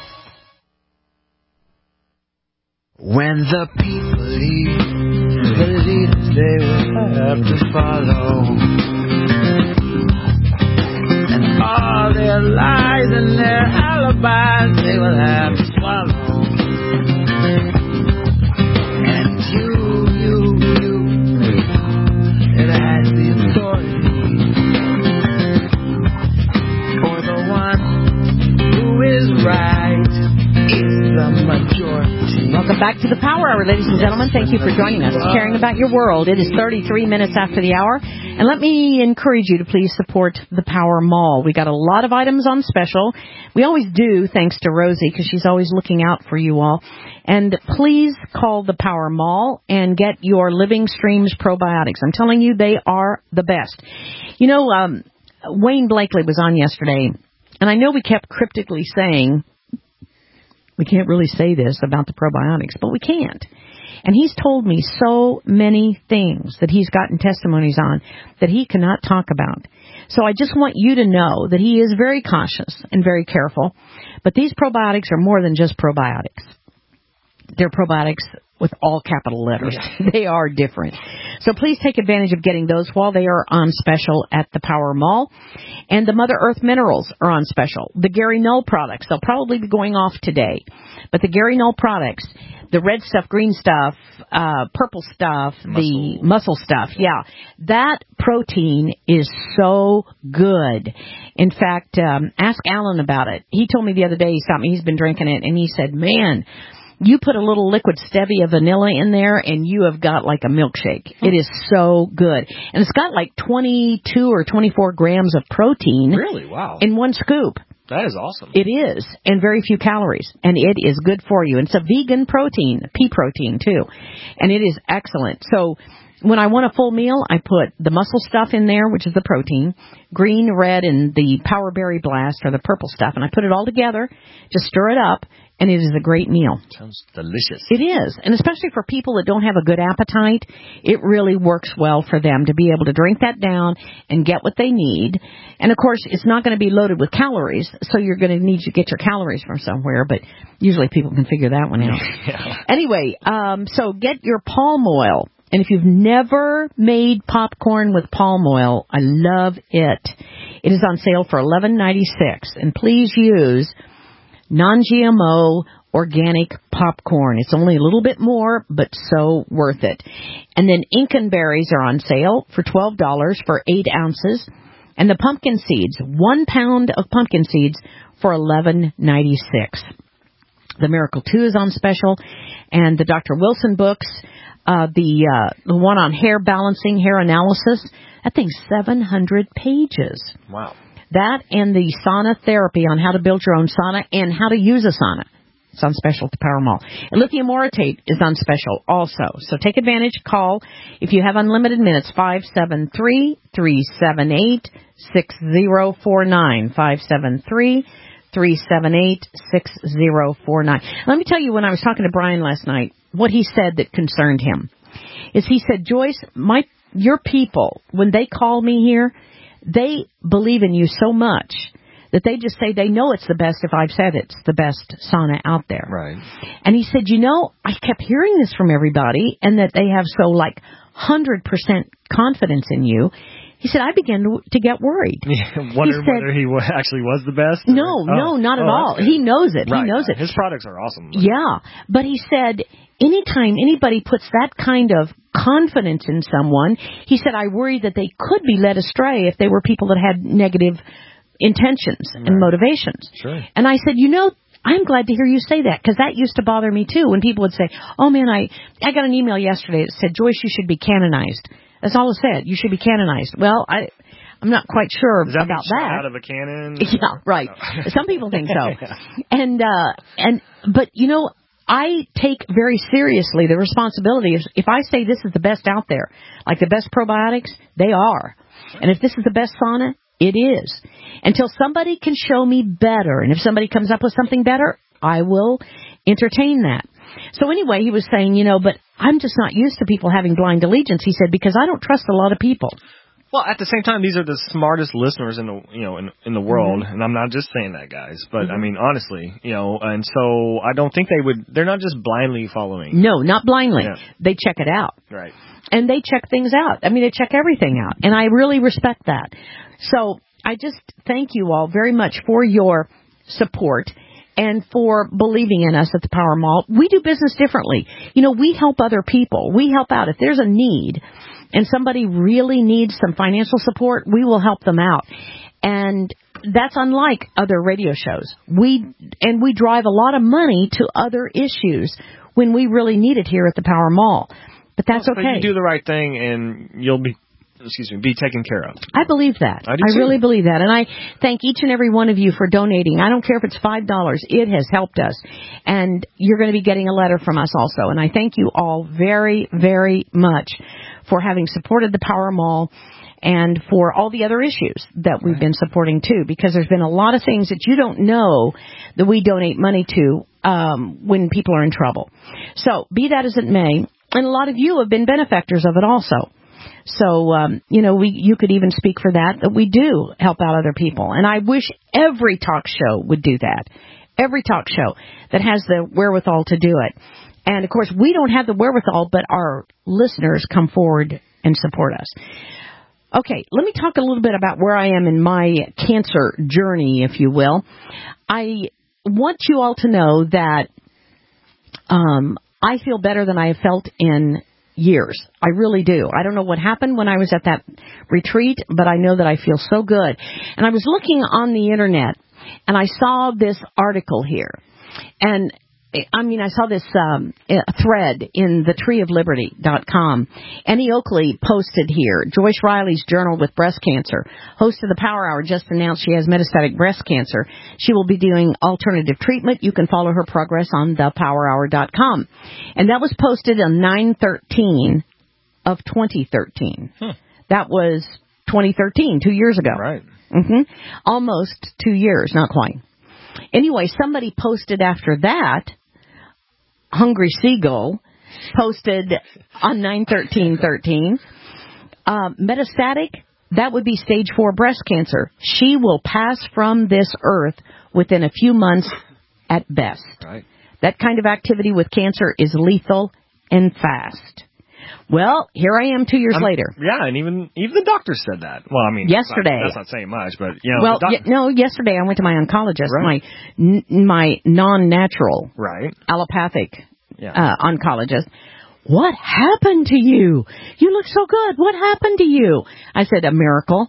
When the people leave, the leaders they will have to follow, and all their lies and their alibis they will have to swallow. And you, you, you, it has the authority for the one who is right is the majority. Welcome back to the Power Hour, ladies and gentlemen. Thank you for joining us. Caring about your world. It is thirty-three minutes after the hour. And let me encourage you to please support the Power Mall. We got a lot of items on special. We always do, thanks to Rosie, because she's always looking out for you all. And please call the Power Mall and get your Living Streams probiotics. I'm telling you, they are the best. You know, um, Wayne Blakely was on yesterday, and I know we kept cryptically saying, we can't really say this about the probiotics, but we can't. And he's told me so many things that he's gotten testimonies on that he cannot talk about. So I just want you to know that he is very cautious and very careful. But these probiotics are more than just probiotics. They're probiotics with all capital letters. Yeah. They are different. So please take advantage of getting those while they are on special at the Power Mall. And the Mother Earth Minerals are on special. The Gary Null products, they'll probably be going off today. But the Gary Null products, the red stuff, green stuff, uh, purple stuff, muscle. the muscle stuff. Yeah. That protein is so good. In fact, um, ask Alan about it. He told me the other day, he stopped me, he's been drinking it, and he said, man, you put a little liquid stevia vanilla in there, and you have got like a milkshake. It is so good. And it's got like twenty-two or twenty-four grams of protein. Really? Wow. In one scoop. That is awesome. It is, and very few calories, and it is good for you. And it's a vegan protein, pea protein too, and it is excellent. So when I want a full meal, I put the muscle stuff in there, which is the protein, green, red, and the Power Berry Blast, or the purple stuff, and I put it all together, just stir it up, and it is a great meal. Sounds delicious. It is, and especially for people that don't have a good appetite, it really works well for them to be able to drink that down and get what they need. And, of course, it's not going to be loaded with calories, so you're going to need to get your calories from somewhere, but usually people can figure that one out. Yeah. Anyway, um, so get your palm oil. And if you've never made popcorn with palm oil, I love it. It is on sale for eleven ninety-six, and please use non-G M O organic popcorn. It's only a little bit more, but so worth it. And then Incan berries are on sale for twelve dollars for eight ounces. And the pumpkin seeds, one pound of pumpkin seeds for eleven ninety-six. The Miracle two is on special. And the Doctor Wilson books, uh, the, uh, the one on hair balancing, hair analysis, that thing's seven hundred pages. Wow. That and the sauna therapy on how to build your own sauna and how to use a sauna. It's on special at the Power Mall. And lithium orotate is on special also. So take advantage. Call, if you have unlimited minutes, five seven three, three seven eight, six zero four nine. five seven three, three seven eight, six zero four nine. Let me tell you, when I was talking to Brian last night, what he said that concerned him is he said, Joyce, my your people, when they call me here, they believe in you so much that they just say they know it's the best if I've said it's the best sauna out there. Right. And he said, you know, I kept hearing this from everybody, and that they have so, like, one hundred percent confidence in you. He said, I began to, to get worried. Yeah, wonder he said, whether he w- actually was the best? Or? No, Oh. no, not at Oh, all. that's good. He knows it. Right. He knows it. His products are awesome. Yeah. But he said, anytime anybody puts that kind of confidence in someone, he said, I worry that they could be led astray if they were people that had negative intentions Right. and motivations. Sure. And I said, you know, I'm glad to hear you say that, because that used to bother me too, when people would say, oh man, I, I got an email yesterday that said, Joyce, you should be canonized. That's all it said. You should be canonized. Well, I, I'm not quite sure Does that about mean shot that. out of a cannon? Yeah, right. Some people think so. Yeah. And, uh, and, but you know, I take very seriously the responsibility. If, if I say this is the best out there, like the best probiotics, they are. And if this is the best sauna, it is. Until somebody can show me better, and if somebody comes up with something better, I will entertain that. So anyway, he was saying, you know, but I'm just not used to people having blind allegiance, he said, because I don't trust a lot of people. Well, at the same time, these are the smartest listeners in the you know in in the world, Mm-hmm. and I'm not just saying that, guys. But Mm-hmm. I mean, honestly, you know, and so I don't think they would. They're not just blindly following. No, not blindly. Yeah. They check it out. Right. And they check things out. I mean, they check everything out. And I really respect that. So I just thank you all very much for your support and for believing in us at the Power Mall. We do business differently. You know, we help other people. We help out. If there's a need and somebody really needs some financial support, we will help them out. And that's unlike other radio shows. We and we drive a lot of money to other issues when we really need it here at the Power Mall. But that's Well, so okay. you do the right thing, and you'll be, excuse me, be taken care of. I believe that. I do I too. really believe that. And I thank each and every one of you for donating. I don't care if it's five dollars. It has helped us. And you're going to be getting a letter from us also. And I thank you all very, very much for having supported the Power Mall and for all the other issues that we've been supporting too, because there's been a lot of things that you don't know that we donate money to um, when people are in trouble. So be that as it may, and a lot of you have been benefactors of it also. So, um, you know, we you could even speak for that, that we do help out other people. And I wish every talk show would do that. Every talk show that has the wherewithal to do it. And, of course, we don't have the wherewithal, but our listeners come forward and support us. Okay, let me talk a little bit about where I am in my cancer journey, if you will. I want you all to know that um, I feel better than I have felt in years. I really do. I don't know what happened when I was at that retreat, but I know that I feel so good. And I was looking on the internet, and I saw this article here. And I mean, I saw this um, thread in the tree of liberty dot com. Annie Oakley posted here, Joyce Riley's journal with breast cancer. Host of the Power Hour just announced she has metastatic breast cancer. She will be doing alternative treatment. You can follow her progress on the power hour dot com. And that was posted on nine thirteen of twenty thirteen. Hmm. That was twenty thirteen, two years ago. Right. Mm-hmm. Almost two years, not quite. Anyway, somebody posted after that, Hungry Seagull posted on nine thirteen thirteen, uh, metastatic, that would be stage four breast cancer. She will pass from this earth within a few months at best. Right. That kind of activity with cancer is lethal and fast. Well, here I am two years I'm, later. Yeah, and even even the doctor said that. Well, I mean, yesterday. That's not, that's not saying much, but you know. Well, doc- y- no, yesterday I went to my oncologist, right. my n- my non-natural, right, allopathic yeah. uh, oncologist. What happened to you? You look so good. What happened to you? I said, a miracle.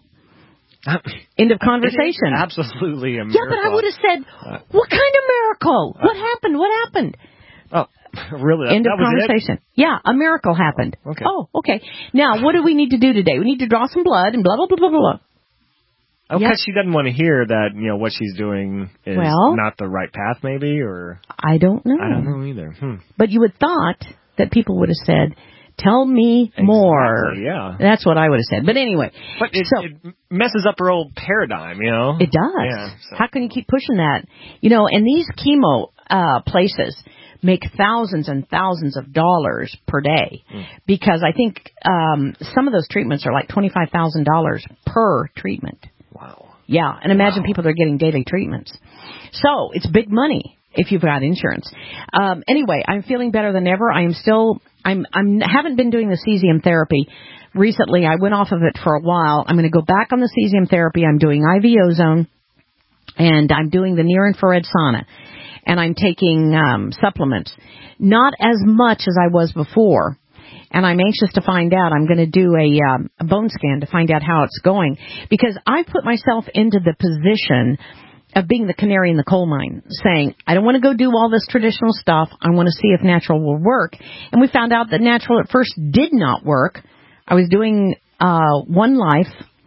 End of conversation. Absolutely a miracle. Yeah, but I would have said, what kind of miracle? What happened? What happened? Oh, really? That, End that of was conversation. It? Yeah, a miracle happened. Oh, okay. Oh, okay. Now, what do we need to do today? We need to draw some blood and blah, blah, blah, blah, blah. Oh, because yep. she doesn't want to hear that, you know, what she's doing is well, not the right path, maybe, or... I don't know. I don't know either. Hmm. But you would thought that people would have said, tell me exactly, more. Yeah. That's what I would have said. But anyway. But it, so, it messes up her old paradigm, you know? It does. Yeah, so. How can you keep pushing that? You know, and these chemo uh, places make thousands and thousands of dollars per day mm. because I think um, some of those treatments are like twenty-five thousand dollars per treatment. Wow. Yeah, and imagine wow. people that are getting daily treatments. So it's big money if you've got insurance. Um, anyway, I'm feeling better than ever. I am still, I'm, I'm, haven't been doing the cesium therapy. Recently, I went off of it for a while. I'm going to go back on the cesium therapy. I'm doing I V ozone, and I'm doing the near-infrared sauna. And I'm taking um, supplements. Not as much as I was before. And I'm anxious to find out. I'm going to do a, um, a bone scan to find out how it's going. Because I put myself into the position of being the canary in the coal mine, saying, I don't want to go do all this traditional stuff. I want to see if natural will work. And we found out that natural at first did not work. I was doing uh, One Life.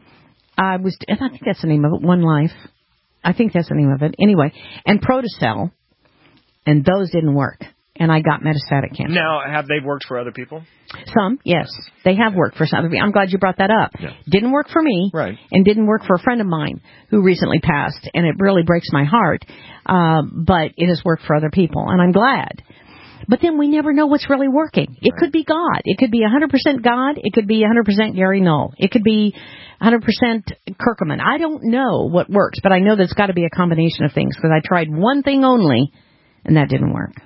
I was, I think that's the name of it, One Life. I think that's the name of it. Anyway, and Protocell. And those didn't work. And I got metastatic cancer. Now, have they worked for other people? Some, yes. They have worked for some other people. I'm glad you brought that up. Yeah. Didn't work for me. Right. And didn't work for a friend of mine who recently passed. And it really breaks my heart. Uh, but it has worked for other people. And I'm glad. But then we never know what's really working. It right. could be God. It could be one hundred percent God. It could be one hundred percent Gary Null. It could be one hundred percent Kirkman. I don't know what works. But I know there's got to be a combination of things. Because I tried one thing only. And that didn't work.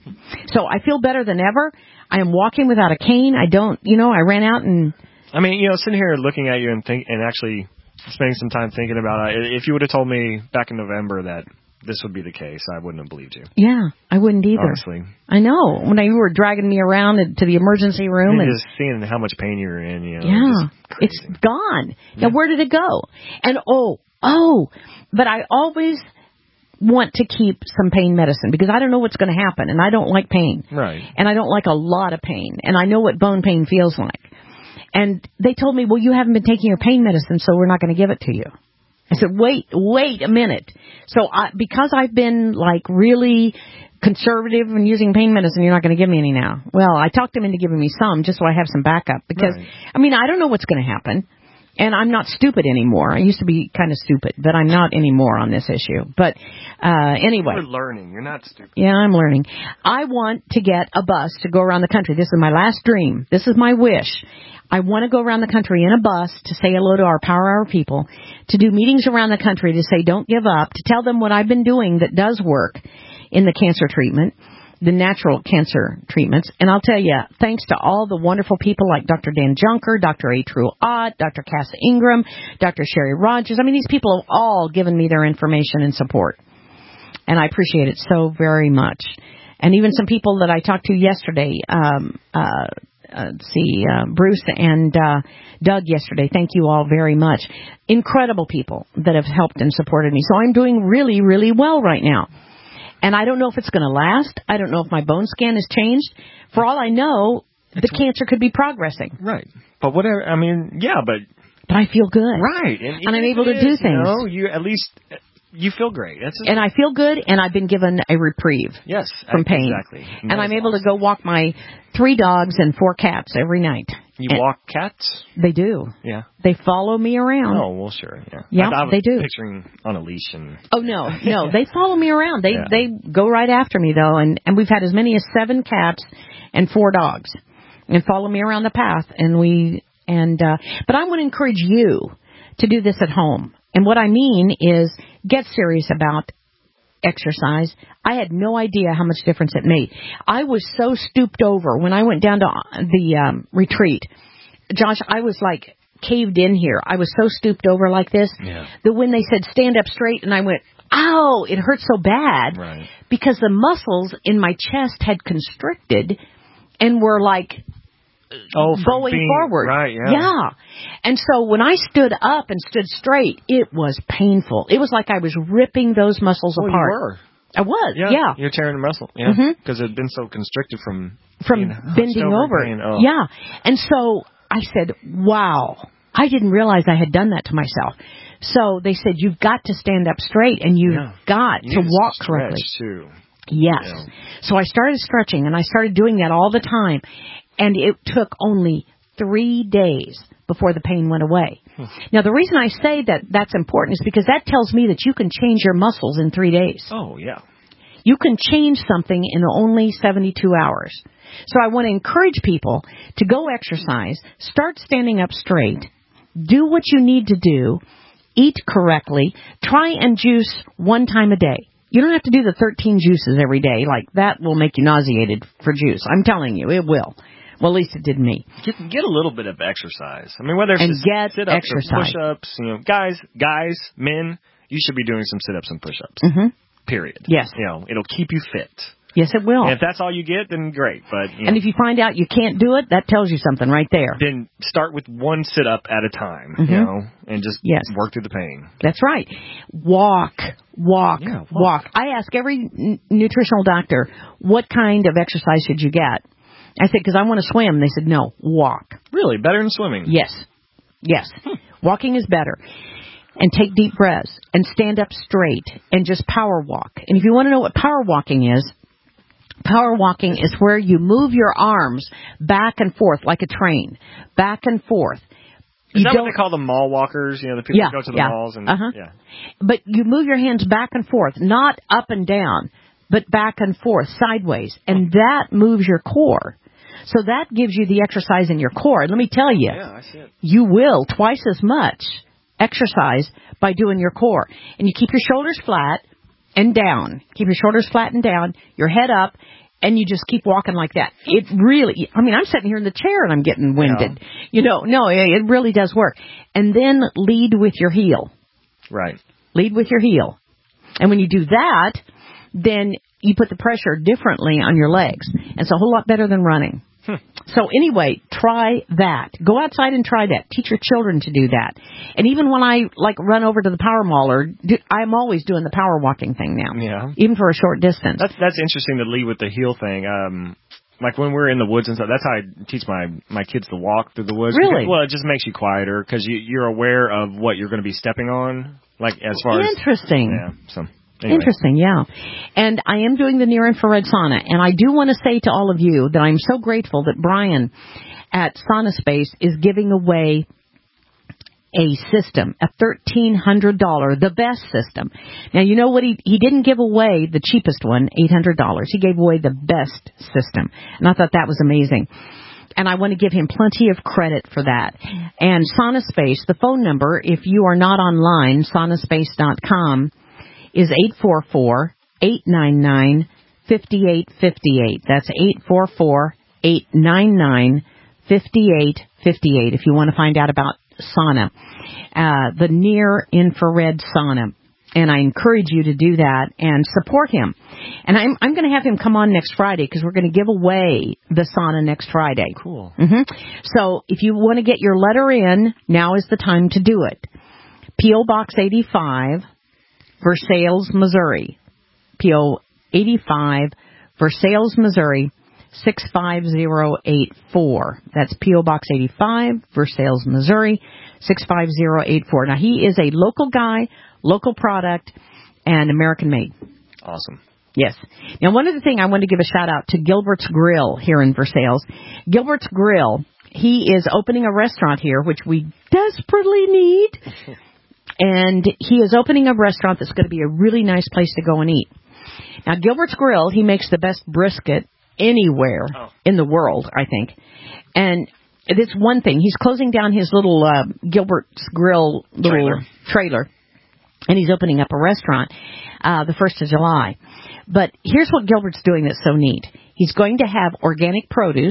So I feel better than ever. I am walking without a cane. I don't, you know, I ran out and... I mean, you know, sitting here looking at you and think, and actually spending some time thinking about it, if you would have told me back in November that this would be the case, I wouldn't have believed you. Yeah, I wouldn't either. Honestly. I know. When you were dragging me around to the emergency room. And and just seeing how much pain you were in, you know. Yeah, it's gone. Yeah. Now, where did it go? And, oh, oh, but I always... want to keep some pain medicine because I don't know what's going to happen and I don't like pain. Right. And I don't like a lot of pain and I know what bone pain feels like. And they told me, well, you haven't been taking your pain medicine, so we're not going to give it to you. I said, wait, wait a minute. So I, because I've been like really conservative and using pain medicine, you're not going to give me any now. Well, I talked them into giving me some just so I have some backup because, right. I mean, I don't know what's going to happen. And I'm not stupid anymore. I used to be kind of stupid, but I'm not anymore on this issue. But uh anyway. You're learning. You're not stupid. Yeah, I'm learning. I want to get a bus to go around the country. This is my last dream. This is my wish. I want to go around the country in a bus to say hello to our Power Hour people, to do meetings around the country to say don't give up, to tell them what I've been doing that does work in the cancer treatment. The natural cancer treatments. And I'll tell you, thanks to all the wonderful people like Doctor Dan Junker, Doctor A. True Ott, Doctor Cass Ingram, Doctor Sherry Rogers. I mean, these people have all given me their information and support. And I appreciate it so very much. And even some people that I talked to yesterday, um, uh, uh, let's see, uh, Bruce and uh, Doug yesterday. Thank you all very much. Incredible people that have helped and supported me. So I'm doing really, really well right now. And I don't know if it's going to last. I don't know if my bone scan has changed. For all I know, the cancer could be progressing. Right. But whatever, I mean, yeah, but... But I feel good. Right. And, and I'm able to do is, things. You know, you at least... You feel great. That's and I feel good, and I've been given a reprieve yes, from pain. Exactly. And, and I'm able to go walk my three dogs and four cats every night. You and walk cats? They do. Yeah. They follow me around. Oh, well, sure. Yeah, yeah I, I was they do. Picturing on a leash and. Oh no, no, they follow me around. They yeah. they go right after me though, and and we've had as many as seven cats and four dogs, and follow me around the path. And we and uh, but I want to encourage you to do this at home. And what I mean is get serious about exercise. I had no idea how much difference it made. I was so stooped over when I went down to the um, retreat. Josh, I was like caved in here. I was so stooped over like this yeah. that when they said stand up straight and I went, ow, it hurt so bad right. because the muscles in my chest had constricted and were like oh, going being, forward. Right, yeah. Yeah. And so when I stood up and stood straight, it was painful. It was like I was ripping those muscles oh, apart. You were. I was, yeah. yeah. You're tearing the muscle, yeah. Because mm-hmm. it had been so constricted from... From bending over. Oh. Yeah. And so I said, wow, I didn't realize I had done that to myself. So they said, you've got to stand up straight and you've yeah. got you to walk to correctly. Too. Yes. Yeah. So I started stretching and I started doing that all the time. And it took only three days before the pain went away. Hmm. Now, the reason I say that that's important is because that tells me that you can change your muscles in three days. Oh, yeah. You can change something in only seventy-two hours. So I want to encourage people to go exercise, start standing up straight, do what you need to do, eat correctly, try and juice one time a day. You don't have to do the thirteen juices every day. Like, that will make you nauseated for juice. I'm telling you, it will. Well, at least it did me. Get, get a little bit of exercise. I mean, whether it's and just get sit-ups exercise. or push-ups, you know, guys, guys, men, you should be doing some sit-ups and push-ups. Mm-hmm. Period. Yes. You know, it'll keep you fit. Yes, it will. And if that's all you get, then great. But you know, and if you find out you can't do it, that tells you something right there. Then start with one sit-up at a time, mm-hmm. you know, and just yes. work through the pain. That's right. Walk, walk, yeah, walk, walk. I ask every n- nutritional doctor, what kind of exercise should you get? I said, because I want to swim. They said, no, walk. Really? Better than swimming? Yes. Yes. Hmm. Walking is better. And take deep breaths and stand up straight and just power walk. And if you want to know what power walking is, power walking is where you move your arms back and forth like a train, back and forth. Is you that don't, what they call the mall walkers? You know, the people yeah, who go to the yeah. malls and uh-huh. yeah. But you move your hands back and forth, not up and down, but back and forth, sideways, and that moves your core. So that gives you the exercise in your core. And let me tell you, yeah, I see it. You will twice as much exercise by doing your core. And you keep your shoulders flat and down. Keep your shoulders flat and down, your head up, and you just keep walking like that. It really, I mean, I'm sitting here in the chair and I'm getting winded. Yeah. You know, no, it really does work. And then lead with your heel. Right. Lead with your heel. And when you do that, then you put the pressure differently on your legs. And it's a whole lot better than running. Hmm. So anyway, try that. Go outside and try that. Teach your children to do that. And even when I like run over to the power mall, or do, I'm always doing the power walking thing now. Yeah. Even for a short distance. That's that's interesting to lead with the heel thing. Um, like when we're in the woods and stuff, that's how I teach my my kids to walk through the woods. Really? Because, well, it just makes you quieter because you, you're aware of what you're going to be stepping on. Like as far Interesting. as yeah. So. Anyway. Interesting, yeah. And I am doing the near-infrared sauna. And I do want to say to all of you that I'm so grateful that Brian at Sauna Space is giving away a system, a thirteen hundred dollars, the best system. Now, you know what? He, he didn't give away the cheapest one, eight hundred dollars. He gave away the best system. And I thought that was amazing. And I want to give him plenty of credit for that. And Sauna Space, the phone number, if you are not online, sauna space dot com, is eight four four, eight nine nine, five eight five eight. That's eight four four, eight nine nine, five eight five eight if you want to find out about sauna, uh, the near-infrared sauna. And I encourage you to do that and support him. And I'm I'm going to have him come on next Friday because we're going to give away the sauna next Friday. Cool. Mm-hmm. So if you want to get your letter in, now is the time to do it. P O. Box eighty-five, Versailles, Missouri. P O. eighty-five, Versailles, Missouri, six five zero eight four. That's P O. Box eighty-five, Versailles, Missouri, six five zero eight four. Now, he is a local guy, local product, and American-made. Awesome. Yes. Now, one other thing I want to give a shout-out to Gilbert's Grill here in Versailles. Gilbert's Grill, he is opening a restaurant here, which we desperately need. And he is opening a restaurant that's going to be a really nice place to go and eat. Now, Gilbert's Grill, he makes the best brisket anywhere oh. in the world, I think. And it's one thing. He's closing down his little uh, Gilbert's Grill little trailer. trailer, and he's opening up a restaurant uh, the first of July. But here's what Gilbert's doing that's so neat. He's going to have organic produce.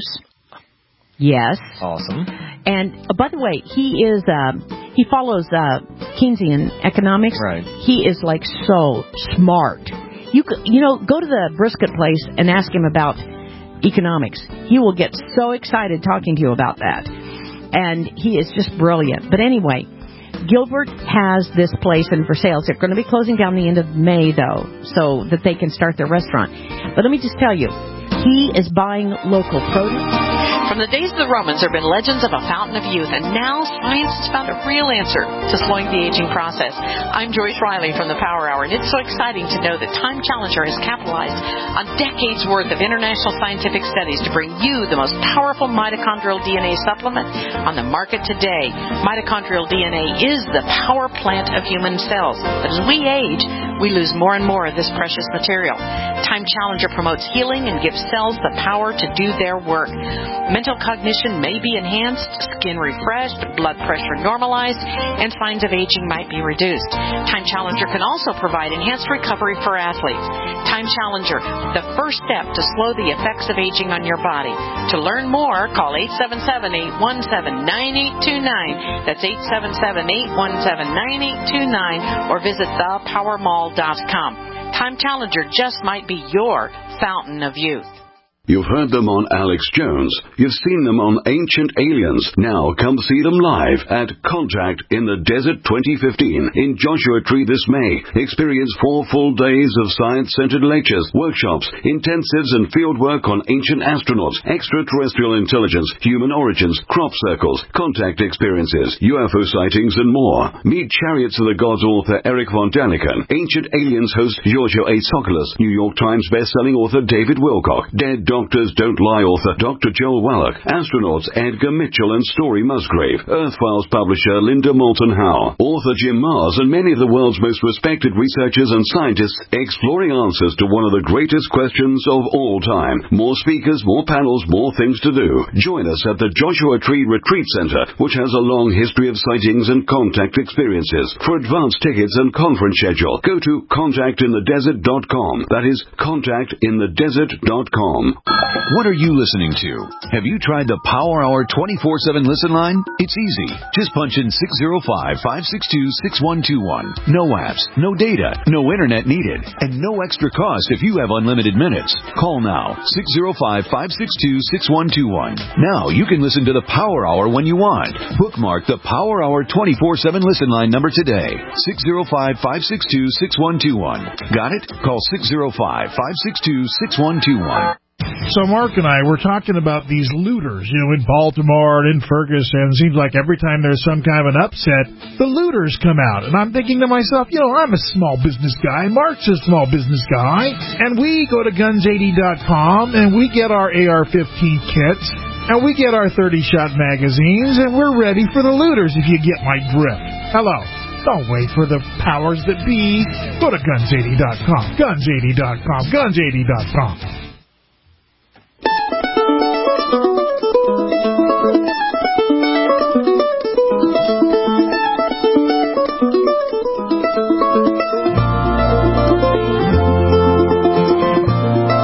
Yes. Awesome. And, uh, by the way, he is, uh, he follows uh, Keynesian economics. Right. He is, like, so smart. You you know, go to the brisket place and ask him about economics. He will get so excited talking to you about that. And he is just brilliant. But anyway, Gilbert has this place in Versailles. They're going to be closing down the end of May, though, so that they can start their restaurant. But let me just tell you, he is buying local produce. From the days of the Romans, there have been legends of a fountain of youth, and now science has found a real answer to slowing the aging process. I'm Joyce Riley from the Power Hour, and it's so exciting to know that Time Challenger has capitalized on decades' worth of international scientific studies to bring you the most powerful mitochondrial D N A supplement on the market today. Mitochondrial D N A is the power plant of human cells, but as we age, we lose more and more of this precious material. Time Challenger promotes healing and gives cells the power to do their work. Mental cognition may be enhanced, skin refreshed, blood pressure normalized, and signs of aging might be reduced. Time Challenger can also provide enhanced recovery for athletes. Time Challenger, the first step to slow the effects of aging on your body. To learn more, call eight seven seven, eight one seven, nine eight two nine. That's eight seven seven, eight one seven, nine eight two nine, or visit the power mall dot com. Time Challenger just might be your fountain of youth. You've heard them on Alex Jones. You've seen them on Ancient Aliens. Now come see them live at Contact in the Desert twenty fifteen in Joshua Tree this May. Experience four full days of science-centered lectures, workshops, intensives, and field work on ancient astronauts, extraterrestrial intelligence, human origins, crop circles, contact experiences, U F O sightings, and more. Meet Chariots of the Gods author Eric von Daniken, Ancient Aliens host Giorgio A. Tsoukalos, New York Times best-selling author David Wilcock, Dead Doctors Don't Lie author Doctor Joel Wallach, astronauts Edgar Mitchell and Story Musgrave, Earth Files publisher Linda Moulton Howe, author Jim Mars, and many of the world's most respected researchers and scientists exploring answers to one of the greatest questions of all time. More speakers, more panels, more things to do. Join us at the Joshua Tree Retreat Center, which has a long history of sightings and contact experiences. For advance tickets and conference schedule, go to contact in the desert dot com. That is contact in the desert dot com. What are you listening to? Have you tried the Power Hour twenty-four seven listen line? It's easy. Just punch in six zero five, five six two, six one two one. No apps, no data, no internet needed, and no extra cost if you have unlimited minutes. Call now, six zero five, five six two, six one two one. Now you can listen to the Power Hour when you want. Bookmark the Power Hour twenty-four seven listen line number today, six zero five, five six two, six one two one. Got it? Call six zero five, five six two, six one two one. So Mark and I were talking about these looters, you know, in Baltimore and in Ferguson. It seems like every time there's some kind of an upset, the looters come out. And I'm thinking to myself, you know, I'm a small business guy. Mark's a small business guy. And we go to guns eighty dot com and we get our A R fifteen kits. And we get our thirty-shot magazines. And we're ready for the looters, if you get my drift. Hello. Don't wait for the powers that be. Go to guns eighty dot com. guns eighty dot com. guns eighty dot com.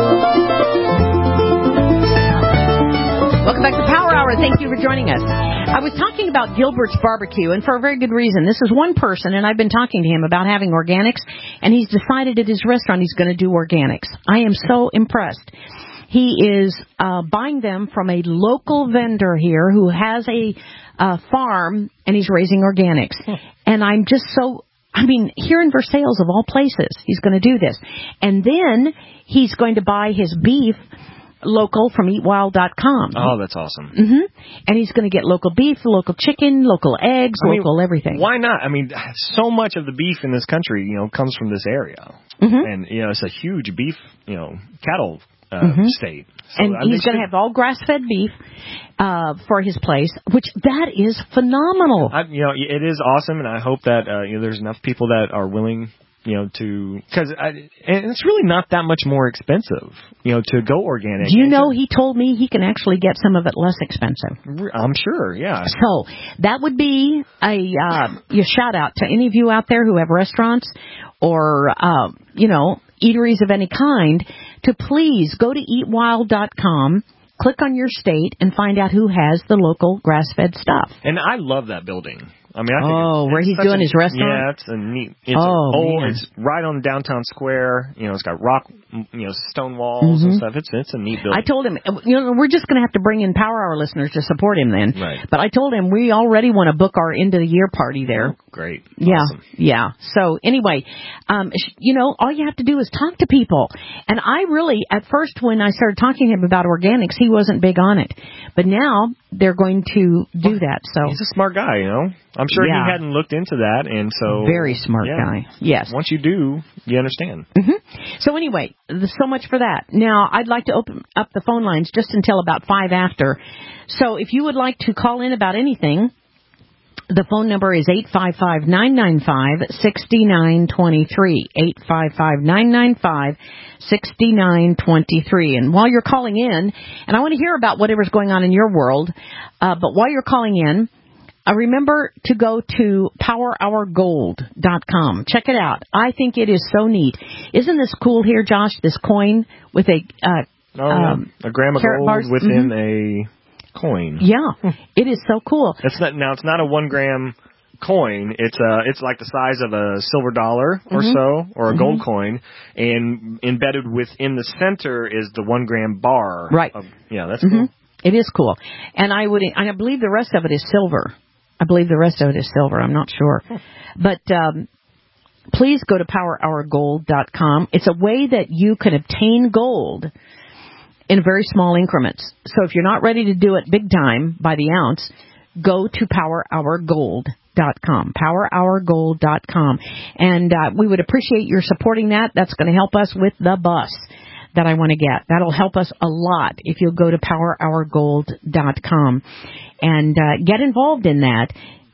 Welcome back to Power Hour. Thank you for joining us. I was talking about Gilbert's Barbecue, and for a very good reason. This is one person, and I've been talking to him about having organics, and he's decided at his restaurant he's going to do organics. I am so impressed. He is uh, buying them from a local vendor here who has a uh, farm, and he's raising organics. And I'm just so, I mean, here in Versailles, of all places, he's going to do this. And then he's going to buy his beef local from eat wild dot com. Oh, that's awesome. Mm-hmm. And he's going to get local beef, local chicken, local eggs, I mean, local everything. Why not? I mean, so much of the beef in this country, you know, comes from this area. Mm-hmm. And, you know, it's a huge beef, you know, cattle uh, mm-hmm. state. So and I he's going to have all grass-fed beef uh, for his place, which that is phenomenal. I, you know, it is awesome, and I hope that uh, you know, there's enough people that are willing, you know, to, because and it's really not that much more expensive, you know, to go organic. Do you know he told me he can actually get some of it less expensive? I'm sure, yeah. So that would be a uh, your shout out to any of you out there who have restaurants or uh, you know, eateries of any kind, to please go to eat wild dot com. Click on your state and find out who has the local grass-fed stuff. And I love that building. I mean, I think oh, it's, where it's he's such doing a, his restaurant? Yeah, it's a neat. It's oh, a old, man. It's right on downtown square. You know, it's got rock, you know, stone walls mm-hmm. and stuff. It's it's a neat building. I told him, you know, we're just going to have to bring in Power Hour listeners to support him then. Right. But I told him we already want to book our end of the year party there. Oh, great. Yeah, awesome. yeah. So anyway, um, you know, all you have to do is talk to people. And I really, at first, when I started talking to him about organics, he wasn't big on it. But now they're going to do that. So he's a smart guy, you know. I'm sure yeah. he hadn't looked into that, and so very smart yeah. guy. Yes. Once you do, you understand. Mm-hmm. So anyway, there's so much for that. Now I'd like to open up the phone lines just until about five after. So if you would like to call in about anything, the phone number is eight five five, nine nine five, six nine two three, eight five five, nine nine five, six nine two three. And while you're calling in, and I want to hear about whatever's going on in your world, uh, but while you're calling in, uh, remember to go to power hour gold dot com. Check it out. I think it is so neat. Isn't this cool here, Josh, this coin with a... Uh, oh, yeah. um, a gram of gold bars? within mm-hmm. a... coin. Yeah, it is so cool. It's not now. It's not a one gram coin. It's a. It's like the size of a silver dollar or mm-hmm. so, or a mm-hmm. gold coin, and embedded within the center is the one gram bar. Right. Of, yeah, that's mm-hmm. cool. It is cool, and I would. And I believe the rest of it is silver. I believe the rest of it is silver. I'm not sure, but. Um, please go to power hour gold dot com. It's a way that you can obtain gold in very small increments. So if you're not ready to do it big time by the ounce, go to power hour gold dot com, power hour gold dot com. And uh, we would appreciate your supporting that. That's going to help us with the bus that I want to get. That'll help us a lot if you'll go to power hour gold dot com and uh, get involved in that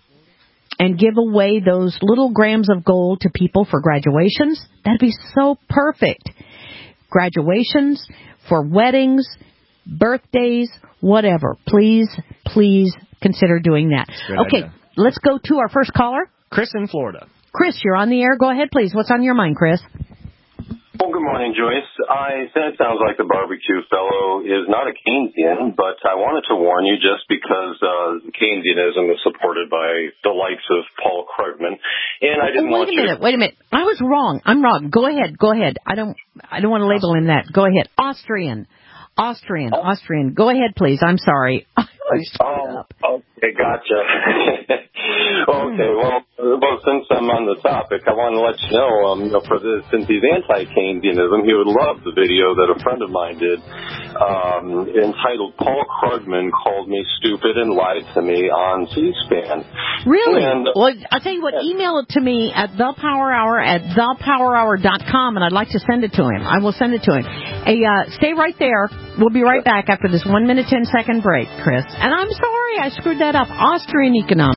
and give away those little grams of gold to people for graduations. That'd be so perfect. Graduations, for weddings, birthdays, whatever. Please, please consider doing that. Okay, idea. Let's go to our first caller. Chris in Florida. Chris, you're on the air. Go ahead, please. What's on your mind, Chris? Well, good morning, Joyce. I said it sounds like the barbecue fellow is not a Keynesian, but I wanted to warn you just because uh, Keynesianism is supported by the likes of Paul Krugman, and I didn't oh, want wait a you. minute. Wait a minute. I was wrong. I'm wrong. Go ahead. Go ahead. I don't. I don't want to label him that. Go ahead. Austrian. Austrian. Oh. Austrian. Go ahead, please. I'm sorry. Oh, okay, gotcha. Okay, well, well, since I'm on the topic, I want to let you know, um, you know, for this, since he's anti-Keynesianism, he would love the video that a friend of mine did, um, entitled "Paul Krugman Called Me Stupid and Lied to Me" on C-SPAN. Really? And, uh, well, I'll tell you what. Email it to me at the power hour at the power hour dot com, and I'd like to send it to him. I will send it to him. Hey, uh, stay right there. We'll be right back after this one minute ten second break, Chris. And I'm sorry I screwed that up. Austrian economics.